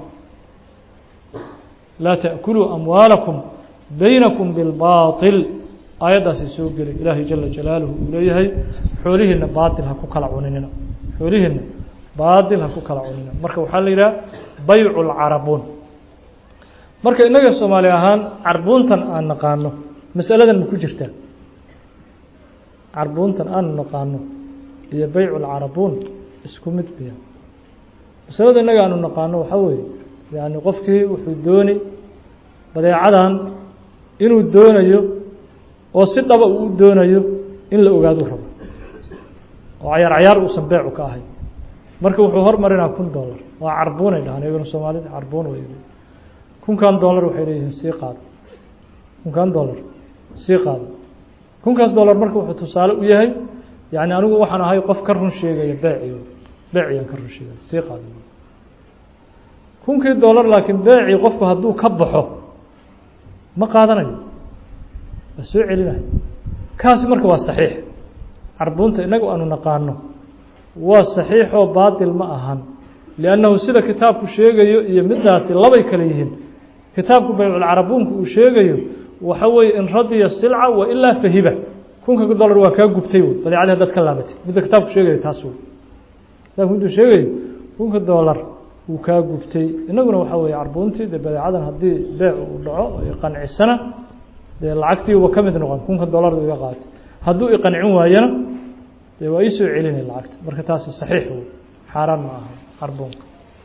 laa ta'kuluu amwaalakum baynakum bilbaatil aayaddaasay soo gelay ilaahay jala jalaaluhu uu leeyahay xoolihiinna baatil ha ku kala cuninina xoolihiinna baatil ha ku kala cunina marka waxaa la yidhaha baycu lcarabuun marka innaga soomaali ahaan carbuuntan aan naqaano masaladan ma ku jirtaa carbuuntan aan naqaano iyo baycu lcarabuun isku mid biya masalada innaga aanu naqaano waxaa weeye yani qofkii wuxuu dooni badeecadan inuu doonayo oo si dhaba uu u doonayo in la ogaado rabo oo cayaar cayaar uusan beecu ka ahay marka wuxuu hormarinaa kun dollar waa carbuunay dhahaan iyaguna soomaalida carbuun way kunkan dollar waxay leeyihiin sii qaado kunkan dollar sii qaado kunkaas dollar marka wuxuu tusaale u yahay yani anigu waxaan ahay qof ka run sheegaya beeciyo beeciyaan ka run sheegaya sii qaado kunkii dollar laakiin beecii qofku hadduu ka baxo ma qaadanayo waa soo celinayo kaasi marka waa saxiix carbuunta inagu aanu naqaano waa saxiixoo baatil ma ahan liannahu sida kitaabku sheegayo iyo midaasi labay kale yihiin kitaabku bayculcarabuunku uu sheegayo waxa weeye in radiya silca wa ilaa fahiba kunka dollar waa kaa gubtay wey badeecadii haddaad ka laabatay midda kitaabku sheegayo taas wey kitaabku miduu sheegayo kunka dollar wuu kaa gubtay inaguna waxaa weeye carbuuntii dee badeecadan haddii beec uu dhaco iqancisana dee lacagtii uba ka mid noqon kunka dollar iga qaatay hadduu iqancin waayana dee waa ii soo celinay lacagta marka taasi saxiix wey xaaraan ma aha carbuunka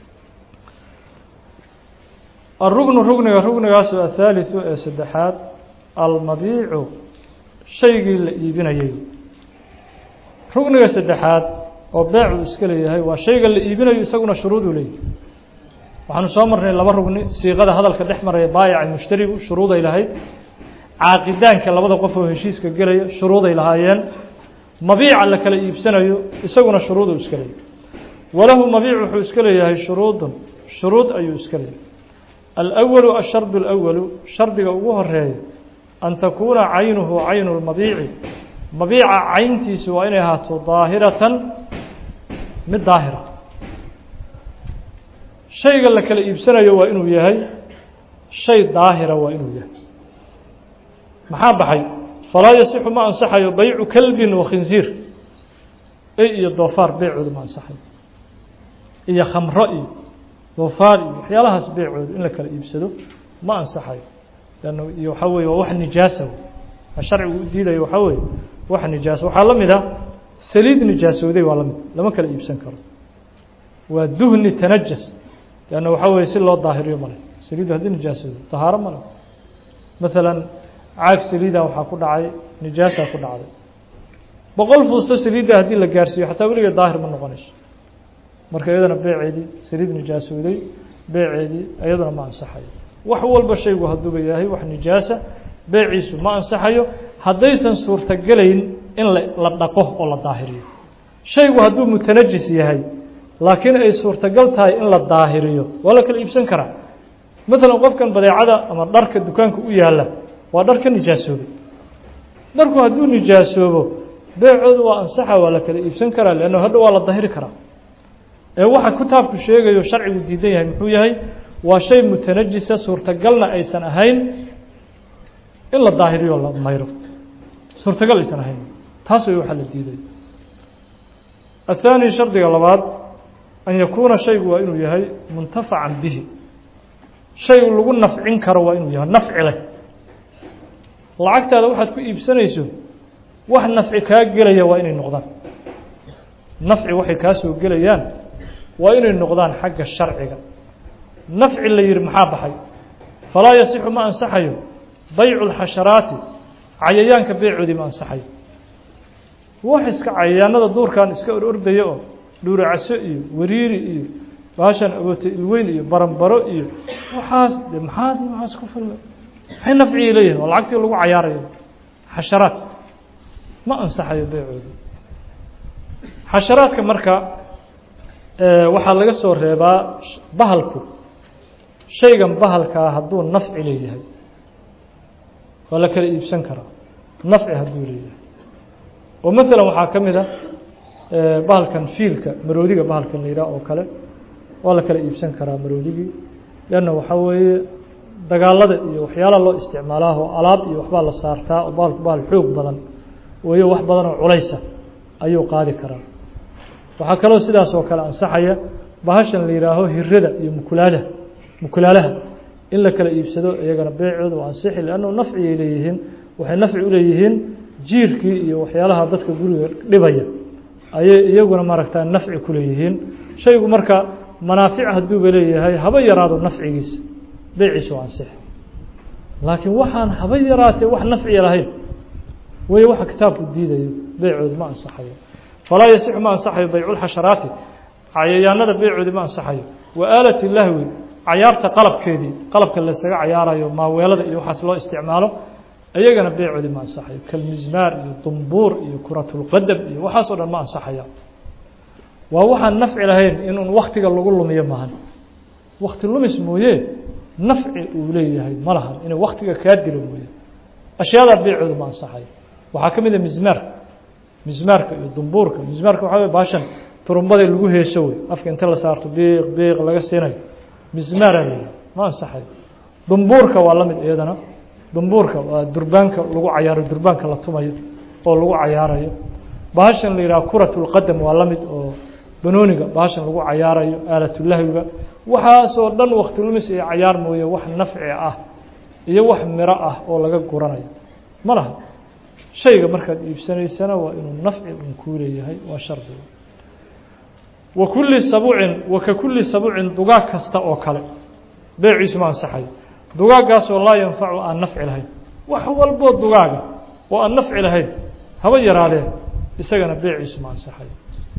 الركن ركنga ruknigaas الثالث ee saddexaad almabiicu shaygii la iibinayay rukniga saddexaad oo beecu iska leeyahay waa shayga la iibinayo isaguna shuruud u leeyahay waxaanu soo marnay laba rugni siiqada hadalka dhex maraya baayaca mushtarigu shuruuday lahayd caaqidaanka labada qof oo heshiiska gelaya shuruuday lahaayeen mabiica la kala iibsanayo isaguna shuruudu iska leeyahay walahu mabiic wuxuu iska leeyahay shuruudun shuruud ayuu iska leeyahay الأول الشرط الأول شرط ugu horeeya أن تكuنa عayنه عayن المبيiع مبيiعa cayntiisu waa inay ahaato ظاahiraة mid daahira شhayga la kala iibsanayo waa inuu yahay شhay daahira waa inuu yahay maxaa baxay falaa يصح ma ansaxayo baycu كلب وkhinزيir ey iyo doofaar beecooda ma ansaxayo iyo khamro iyo doofaar iyo waxyaalahaas beecooda in la kala iibsado ma ansaxayo lanno iyo waxaa weeye waa wax nijaasa wey sharcigu u diidayo waxaa weeye wax nijaasa waxaa la mid ah saliid nijaasooday waa la mid lama kala iibsan karo waa duhni tanajas lanna waxaa weeye si loo daahiriyo male saliiddu haddii nijaasooday dahaaro male maalan caag saliida waxaa ku dhacay nijaasaa ku dhacday boqol fuusto saliidda haddii la gaarsiiyo xataa weligeed daahir ma noqonayso marka iyadana beeceedii saliid nijaasooday beeceedii iyaduna ma ansaxayo wax walba shaygu hadduuba yahay wax nijaasa beeciisu ma ansaxayo haddaysan suurtagelayn in la dhaqo oo la daahiriyo shaygu hadduu mutanajis yahay laakiin ay suurtagal tahay in la daahiriyo waa la kala iibsan karaa maalan qofkan badeecada ama dharka dukaanka u yaalla waa dhar ka nijaasoobay dharku hadduu nijaasoobo beecoodu waa ansaxa waa la kala iibsan karaa leanno hadha waa la daahiri karaa ee waxa kitaabku sheegayo sharcigu diidan yahay muxuu yahay waa shay mutanajisa suurtagalna aysan ahayn in la daahiriyo la mayro suurtagal aysan ahayn taas way waxa la diiday الثاني shardiga labaad an yakuuna shaygu waa inuu yahay muntafacan bihi shay lagu nafcin karo waa inuu yahay nafci leh lacagtaada waxaad ku iibsanayso wax nafci kaa gelaya waa inay noqdaan nafci waxay kaa soo gelayaan waa inay noqdaan xagga sharciga nafci la yiri maxaa baxay falaa yasixu ma ansaxayo baycu lxasharaati cayayaanka beecoodii ma ansaxayo wax iska cayayaanada duurkan iska orordaya oo dhuuracaso iyo wariiri iyo baashan awoota ilweyn iyo baranbaro iyo waxaas maxaad maxaas ku filmay maxay nafci leeyihiin oo lacagtii lagu cayaarayo xasharaat ma ansaxayo beecoodii xasharaadka marka waxaa laga soo reebaa bahalku shaygan bahalkaa hadduu nafci leeyahay waa la kala iibsan karaa nafci hadduu leeyahay oo maalan waxaa ka mid a bahalkan fiilka maroodiga bahalkan la yidhaah oo kale waa la kala iibsan karaa maroodigii leanna waxaa weeye dagaalada iyo waxyaalaha loo isticmaalaa oo alaab iyo waxbaa la saartaa oo bahalku bahal xoog badan wayo wax badan oo culaysa ayuu qaadi karaa waxaa kaloo sidaas oo kale ansaxaya bahashan la yidhaaho hirada iyo mukulaalaha mukulaalaha in la kala iibsado iyagana beecooda waa ansixi lannu nafciyay leeyihiin waxay nafci u leeyihiin jiirkii iyo waxyaalaha dadka guriga dhibaya ayay iyaguna maaragtaa nafci ku leeyihiin shaygu marka manaafic hadduuba leeyahay haba yaraado nafcigiisa beeciisa waa ansixi laakiin waxaan haba yaraatee wax nafciya lahayn way waxa kitaabku diidayo beecooda ma ansaxayo falaa yasixu ma ansaxayo baycu lxasharaati cayayaanada beecoodii ma ansaxayo wa aalati lahwi cayaarta qalabkeedii qalabka laysaga cayaarayo maaweelada iyo waxaas loo isticmaalo iyagana beecoodii ma ansaxayo kalmizmaar iyo dumbuur iyo kuratulqadam iyo waxaas oo dhan ma ansaxaya waa waxaan nafci lahayn inuun waktiga lagu lumiyo maahan wakti lumis mooye nafci uu leeyahay ma lahan inuu waktiga kaa dilo mooye ashyaada beecooda ma ansaxayo waxaa ka mid a mizmaarka mizmaarka iyo dumbuurka mizmaarka waxaa wey baashan turumbada lagu heeso wey afka inta la saarto biiq biiq laga siinayo mizmaara leeyahay ma ansaxayo dumbuurka waa la mid iyadana dumbuurka waa durbaanka lagu cayaaro durbaanka la tumayo oo lagu cayaarayo bahashan la yidhaha kuratulqadam waa la mid oo banooniga bahashan lagu cayaarayo aalatulahwiga waxaasoo dhan wakti lumis iyo cayaar mooye wax nafci ah iyo wax miro ah oo laga guranayo ma laha shayga markaad iibsanaysana waa inuu nafci un kuu leeyahay waa shardiga wa kulli sabuucin wa ka kulli sabuucin dugaag kasta oo kale beeciisu ma ansaxayo dugaaggaasoo laa yanfacu aan nafci lahayn wax walboo dugaaga oo aan nafci lahayn haba yaraadeen isagana beeciisu ma ansaxayo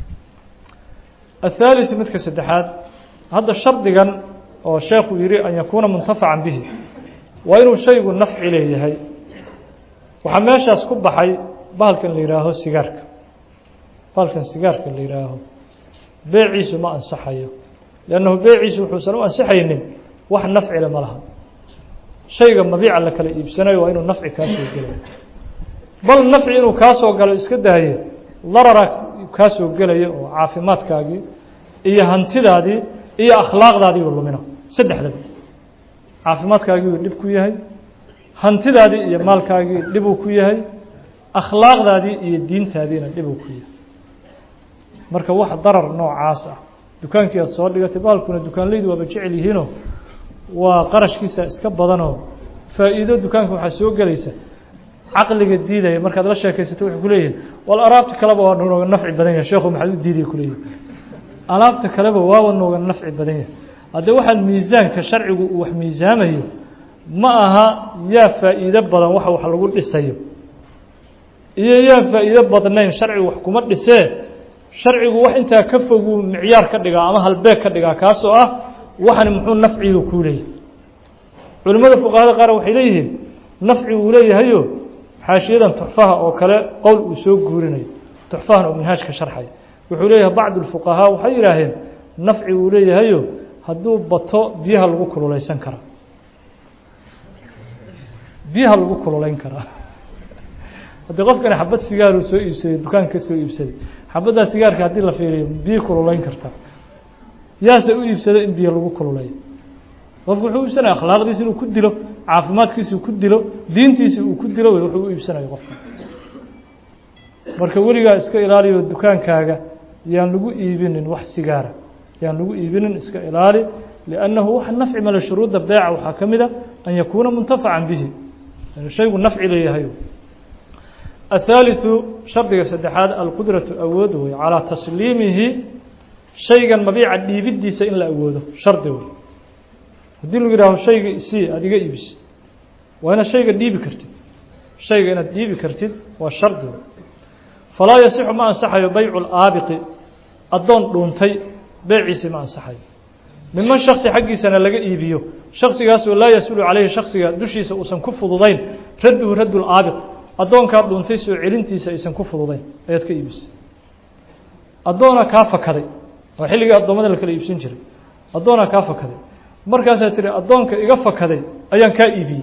الثالث midka saddexaad hadda shardigan oo sheekhu yiri an yakuuna muntafacan bihi waa inuu shaygu nafci leeyahay waxaa meeshaas ku baxay bahalkan la yihaaho sigaarka bahalkan sigaarka la yihaaho beeciisu ma ansaxayo lannahu beeciisu wuxuusan u ansaxaynin wax nafcile ma laha shayga mabiica la kala iibsanayo waa inuu nafci kaa soo gelayo bal nafci inuu kaa soo galo iska daayo darara kaa soo gelaya oo caafimaadkaagii iyo hantidaadii iyo akhlaaqdaadii uu lumino saddexdaba caafimaadkaagii uu dhib ku yahay hantidaadii iyo maalkaagii dhib uu ku yahay akhlaaqdaadii iyo diintaadiina dhib uu ku yahay marka wax darar noocaas ah dukaankii aad soo dhigatay baalkuna dukaanleydu waaba jecel yihiinoo waa qarashkiisa iska badanoo faa'iido dukaanka waxaa soo gelaysa caqliga diidaya markaad la sheekaysato wuxuu ku leeyahay wal alaabta kaleba waa nooga nafci badan yahay sheekhu maxaad u diiday ku leeyahay alaabta kaleba waa nooga nafci badan yahay hadda waxaan miisaanka sharcigu uu wax miisaamayo ma aha yaa faa'iido badan waxa wax lagu dhisayo iyo yaa faa'iido badnayn sharcigu wax kuma dhisee sharcigu wax intaa ka fogu micyaar ka dhigaa ama halbeeg ka dhigaa kaasoo ah waxan muxuu nafcigu ku leeyahay culimada fuqahaada qaar waxay leeyihiin nafci uu leeyahayo xaashiyadan tuxfaha oo kale qowl uu soo guurinayo tuxfahan oo minhaajka sharxay wuxuu leeyahay bacd الfuqahaa waxay yidhaaheen nafci uu leeyahayo hadduu bato biyaha lagu kululeysan karaa biyaha lagu kululeyn karaa haddii qofkani xabad sigaar uu soo iibsaday dukaan ka soo iibsaday xabaddaa sigaarka haddii la fiiriyo biyo kululeyn karta yaase u iibsado in biyo lagu kululeeyo qofku wuxuu iibsanaya akhlaaqdiisa inuu ku dilo caafimaadkiisa ku dilo diintiisa uu ku dilo wuxuu u iibsanayo qofka marka weligaa iska ilaaliyo dukaankaaga yaan lagu iibinin wax sigaara yaan lagu iibinin iska ilaali liannahu wax nafci male shuruudda beeca waxaa ka mid a an yakuuna muntafacan bihi shaygu nafci leeyahay الثالث شرط سدحاد القدرة أوده على تسليمه شيئا مبيع ديفيديس إن لا أوده شرطه هدي له يراه شيء سي أديك يبس وأنا شيء ديبي كرتي شيء أنا ديبي كرتي والشرطه فلا يصح ما أنصحه بيع الآبق الضون دونتي بيع ما أنصحه ممن شخص حقي سنة لقى إيبيو شخص قاس لا يسول عليه شخص دشي سوسن كف ضدين رده رد الآبق الضون كاب دونتي سو علنتي سيسن كف ضدين أيات كيبس الضون كافة كذي وحلقة الضمان اللي كلا يبسن جري الضون كافة كذي مركز تري الضون كيقفة كذي أيان كإيبي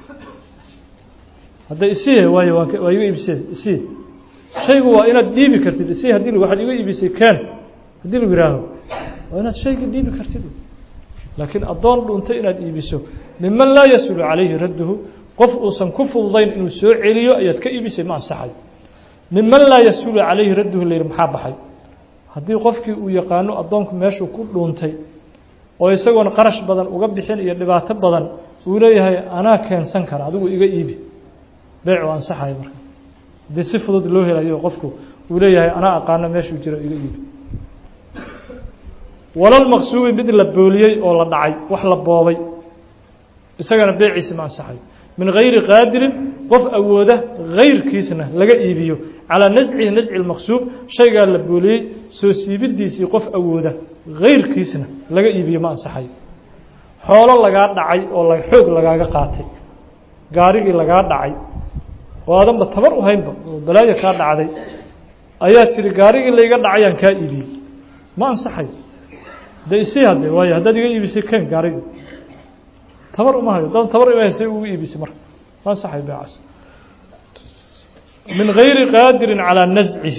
هذا إسيه واي واي يبسي إسيه شيء هو إن الديبي كرتيد إسيه هدي له واحد يبسي كان هدي له جراه وأنا شيء الديبي كرتيده لكن الضون أنت إن يبسه ممن لا يسول عليه رده قف أصلا كف الضين إنه سوء عليه أيات كإيبسي مع صحي ممن لا يسول عليه رده اللي محاب حي هدي قفك ويقانو الضونك ماشوا كل أنتي ويسوون قرش بدن وقبحين يدبعت بدن وليه أنا كان سنكر عدو إيجا إيبي بيع عن صحي مرة دي صفة له لا يوقفكم وليه أنا أقانا ماشوا جرا إيجا إيبي ولا المقصود بدل البولية ولا دعي وحلا بابي يسوون بيع اسمه صحي من غير قادر قف أوده غير كيسنا لقى إيبيو على نزع نزع المقصود شيء قال البولية سوسي بدي سيقف أوده غير كيسنا لقى إيبيو ما صحي حول لقى دعي ولا حوق لقى قاتي قارئ لقى دعي وهذا متبر وهين بلايا كان دعي أيات القارئ اللي قد دعيان كإيبي ما صحي ده يصير هذا ويا هذا يجي يبي كم قارئ تبر ما هذا ده تبر ما يسوي يبي سمر ما صحي بعص من غير قادر على نزعه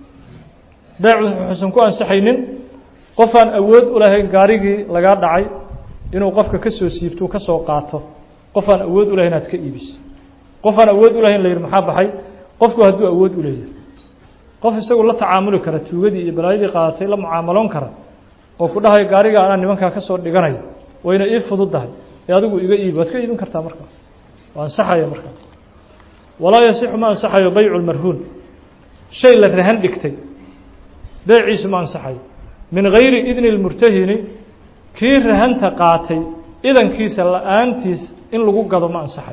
بيع حسن كون صحيين قفان أود ولا هين قارئ لقى دعي إنه قفك كسر سيفتو كسر قاطه قفان أود ولا هين أتكئبس قفان أود ولا هين لير محابة حي قفك هدو أود ولا هين قف يسوي الله تعامله كرت وجدي بلايدي قاطي لا معاملون كرت وكلها هي قارئ أنا نمان كسر دجاني وين يفضل ده يادو يجيب وتكيبن كرتا مركا وانصحه يا مركا ولا يصح ما انصحه بيع المرهون شيء للرهن دكتي بيع اسم انصحه من غير إذن المرتهن كي رهن تقاتي إذن كيس الآنتيس إن لقوا قضوا ما انصحه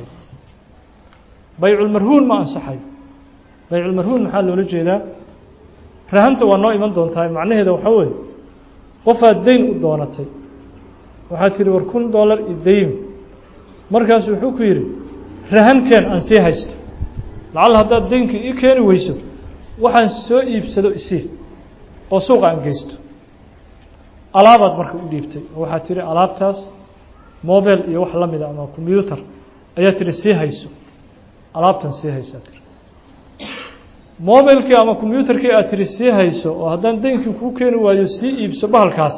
بيع المرهون ما انصحه بيع المرهون محل ولجينا رهنت والنوع من دون تاي معناه هذا وحول قفا الدين ودونتي waxaa tiri war kun dollar idayn markaas wuxuu ku yiri rahankan aan sii haysto lacal hada deynki i keen weyso waxaan soo iibsado isii oo suuqa aan geysto alaabad marka u dhiibtay waxaa tiri alaabtaas mobile iyo wax la mid ah ama computer ayaa tiri sii hayso alaabtan sii hayso tiri mobile-ki ama computer-ki aad tiri sii hayso oo haddaan deynki ku keeni waayo sii iibso bahalkaas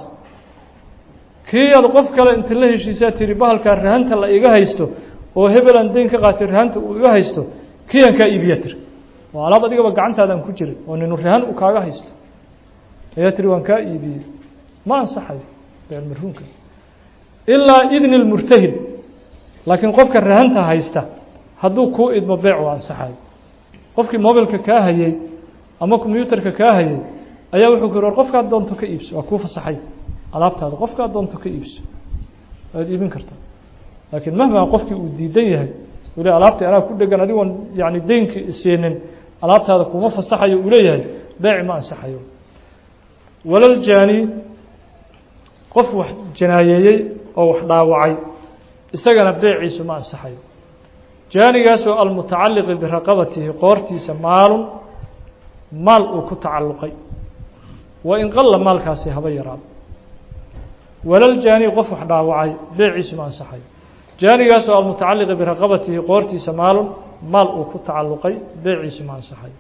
kii aad qof kale inta la heshiisaa tiri bahalka rahanta la iga haysto oo hebelan deyn ka qaatay rahanta uu iga haysto kiyan ka iibiya tir waa alaab adigaba gacantaadan ku jiray oo nin rahan u kaaga haysto ayaa tiri waan ka iibiyay ma ansaxay beel marhuunka ilaa idn almurtahid laakiin qofka rahanta haysta hadduu ku idmo beec waa ansaxay qofkii mobilka ka hayay ama computerka ka hayay ayaa wuxuu ku yiri qofka doonto ka iibso waa ku fasaxay alaabtaada qofka doonto ka iibso aad iibin kartaa laakiin mahma qofkii uu diidan yahay wali alaabta ana ku dhagan adigu yaani deynki iseenin alaabtaada kuma fasaxayo uu leeyahay baaci ma ansaxayo walal jaani qof wax janaayeeyay oo wax dhaawacay isagana beeciisu ma ansaxayo jaanigaas oo al mutacalliq bi raqabatihi qoortiisa maal maal uu ku tacalluqay wa in qalla maalkaasi haba yaraado ولا الجاني قف داوعي بيعيس ما انصحي جاني قاسو المتعلق برقبته قورتي سمال مال او كتعلقي بيعيس ما انصحي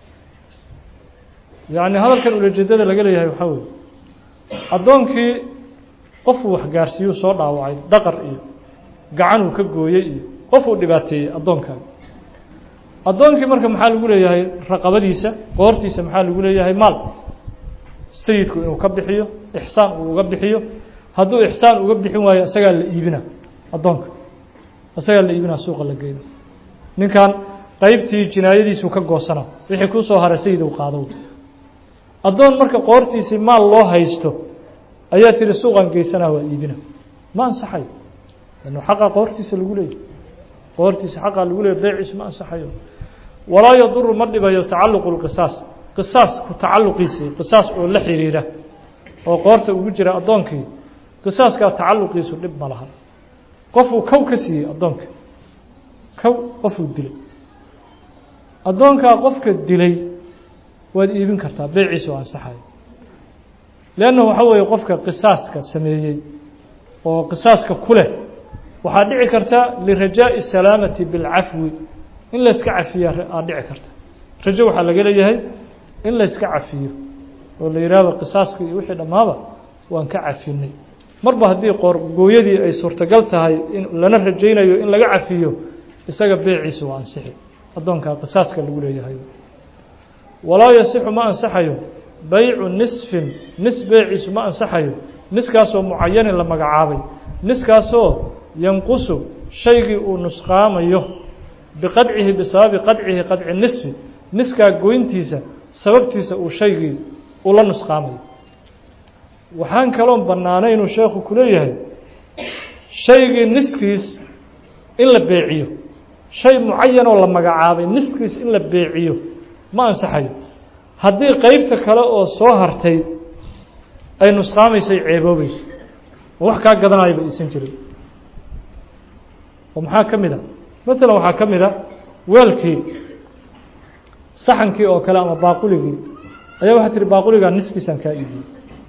يعني هذا كان ujeedada laga leeyahay waxa weey adoonkii qof wax gaarsiyo soo dhaawacay daqar iyo gacan uu ka gooyay iyo qof uu dhibaateeyay adoonka adoonkii marka maxaa lagu leeyahay raqabadiisa qoortiisa maxaa lagu leeyahay maal sayidku inuu ka bixiyo ihsaan uu uga bixiyo hadduu ihsaan uga bixin waayo asagaa la iibina adoonka asagaa la iibina suuqa la geeyo ninkan qaybtii jinaayadiisu ka goosana wixii ku soo haray sayid uu qaado adoon marka qoortiisi maal loo haysto ayaa tiri suuqan geysana waa iibina ma ansaxay inuu xaqa qoortiisa lagu leeyahay qoortiisa xaqa lagu leeyahay beeciisa ma ansaxayo walaa yadur ma dhibayo tacalluq الqisaas qisaas ku tacalluqiisi qisaas oo la xiriira oo qoorta ugu jira adoonkii qisaaska tacalluqiisu dhib ma laha qofuu kow ka siiyey adoonka kow qofuu dilay adoonkaa qofka dilay waad iibin kartaa beeciisa oo ansaxayo leanna waxa weeye qofka qisaaska sameeyey oo qisaaska ku leh waxaa dhici karta lirajaaءi الsalaamati biاlcafwi in la iska cafiya aa dhici karta rajo waxaa laga leeyahay in la iska cafiyo oo la yihahdo qisaaskii iyo wixii dhammaaba waan ka cafinay marba haddii qoorgooyadii ay suurtagal tahay in lana rajaynayo in laga cafiyo isaga beeciisa waa ansixi adoonkaa qisaaska lagu leeyahay walaa yasixu ma ansaxayo baycu nisfin nis beeciisu ma ansaxayo niskaasoo mucayanin la magacaabay niskaasoo yanqusu shaygii uu nusqaamayo biqadcihi bisababi qadcihi qadci nisfi niskaa goyntiisa sababtiisa uu shaygii ula nusqaamayo waxaan kaloon bannaanay inuu sheekhu ku leeyahay shaygii niskiis in la beeciyo shay mucayanoo la magacaabay niskiis in la beeciyo ma ansaxayo haddii qeybta kale oo soo hartay ay nusqaamaysay ceeboobayso oo wax kaa gadanayaba iisan jirin oo maxaa ka mid a maalan waxaa ka mid a weelkii saxankii oo kale ama baaquligii ayaa waxaa tihi baaquligaa niskiisaan kaa iibiyey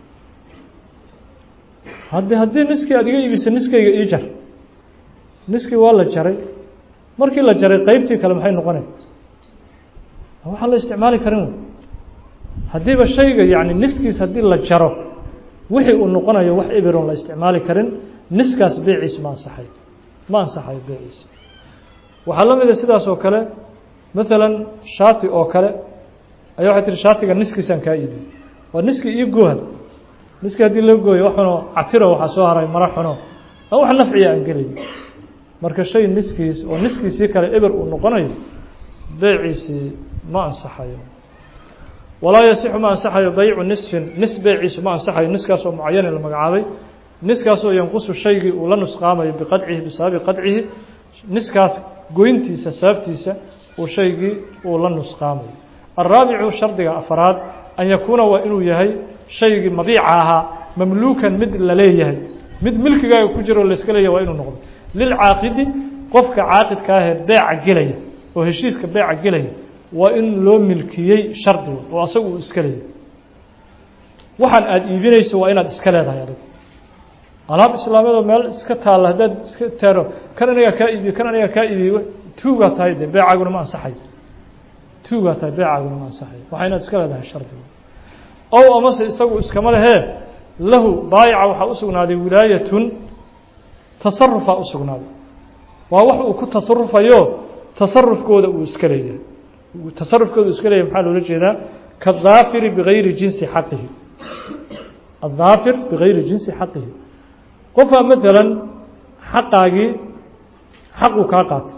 haddi haddii niskii aad iga iibisa niskayga ii jar niskii waa la jaray markii la jaray qeybtii kale maxay noqonay waxaan la isticmaali karin wey haddiiba shayga yani niskiis haddii la jaro wixii uu noqonayo wax eberon la isticmaali karin niskaas beeciisa ma ansaxayo ma ansaxayo beeciisa waxaa la mida sidaas oo kale maalan shaati oo kale ayaa waxay tihi shaatiga niskiisaan kaa iibiyey waa niski io goohad niski haddii loo gooyo waxunoo catiro waxaa soo haray mara xuno aan wax nafciya aan gelayo marka shay niskiis oo niskiisii kale eber uu noqonayo beeciisii ma ansaxayo walaa yasixu ma ansaxayo baycu nisfin nis beeciisu ma ansaxayo niskaasoo mucayanin la magacaabay niskaasoo yanqusu shaygii uu la nusqaamayo biqadcihi bisababi qadcihi niskaas goyntiisa sababtiisa uu shaygii uu la nusqaamayo alraabicu shardiga afaraad an yakuuna waa inuu yahay shaygii mabiica ahaa mamluukan mid la leeyahay mid milkigaaga ku jiro layska leeyahay waa inuu noqdo lilcaaqidi qofka caaqidka ahee beeca gelaya oo heshiiska beeca gelaya waa in loo milkiyey shardiga oo asagu uu iska leeyahay waxaan aada iibinayso waa inaad iska leedahay adigu alaab islaamiyadoo meel iska taalla haddaad iska taaro kan anigaa kaa iibiyo kan anigaa kaa iibiyo tuugaa tahay dee beecaaguna ma ansaxayo tuugaa tahay beecaaguna ma ansaxayo waxaa inaad iska leedahay shardiga ow amase isagu iskama lehee lahu baayica waxaa u sugnaaday wilaayatun tasarufaa u sugnaaday waa wax uu ku tasarufayo tasarufkooda uu iska leeyahay tasarufkooda uu iska leeyahay maxaa loola jeedaa kadaafiri bigayri jinsi xaqihi addaafir bigayri jinsi xaqihi qofaa maalan xaqaagii xaquu kaa qaatay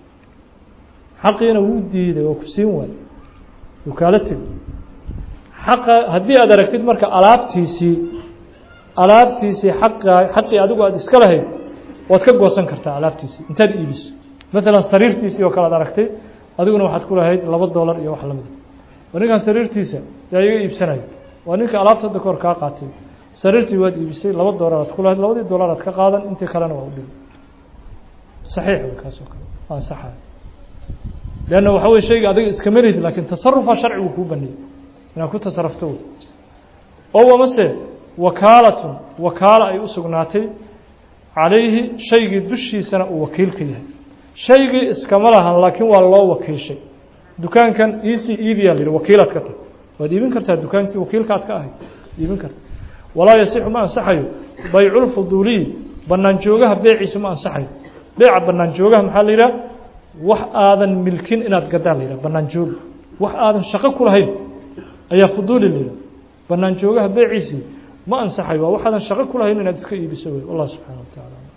xaqiina wuu diiday oo ku siin waayo wuu kaala tegi xaqa haddii aad aragtid marka alaabtiisii alaabtiisii xaqa xaqii adigu aada iska lahayd waad ka goosan kartaa alaabtiisii intaad iibiso maalan sariirtiisii oo kale ad aragtay adiguna waxaad ku lahayd laba dollar iyo wax lamida waa ninkan sariirtiisa yaa iga iibsanayo waa ninka alaabta hadda kahor kaa qaatay sariirtii waad iibisay laba dollar aad ku lahayd labadii dollar aad ka qaadan intii kalena waa u dhigi saxiix wey kaas oo kale ansaxayo leanna waxa weye shayga adiga iskama lihid laakiin tasarufaa sharcigu kuu baneeyey inaad ku tasarufto wey oo amase wakaalatun wakaalo ay u sugnaatay calayhi shaygii dushiisana uu wakiil ka yahay shaygii iskama lahan laakiin waa loo wakiishay dukaankan isi iibiyaa la yihi wakiilaad ka tahay waad iibin kartaa dukaankii wakiilkaad ka ahayd iibin karta walaa yasixu ma ansaxayo bayculfuduuliyi banaan joogaha beeciisa ma ansaxayo beeca banaan joogaha maxaa la yidhaha wax aadan milkin inaad gadaan la yidhaha banaan jooga wax aadan shaqo ku lahayn ayaa fuduuli la yidhaha banaan joogaha beeciisii ma ansaxayo waa waxaadan shaqo ku lahayn inaad iska iibiso wey wallah subxaana wa tacaala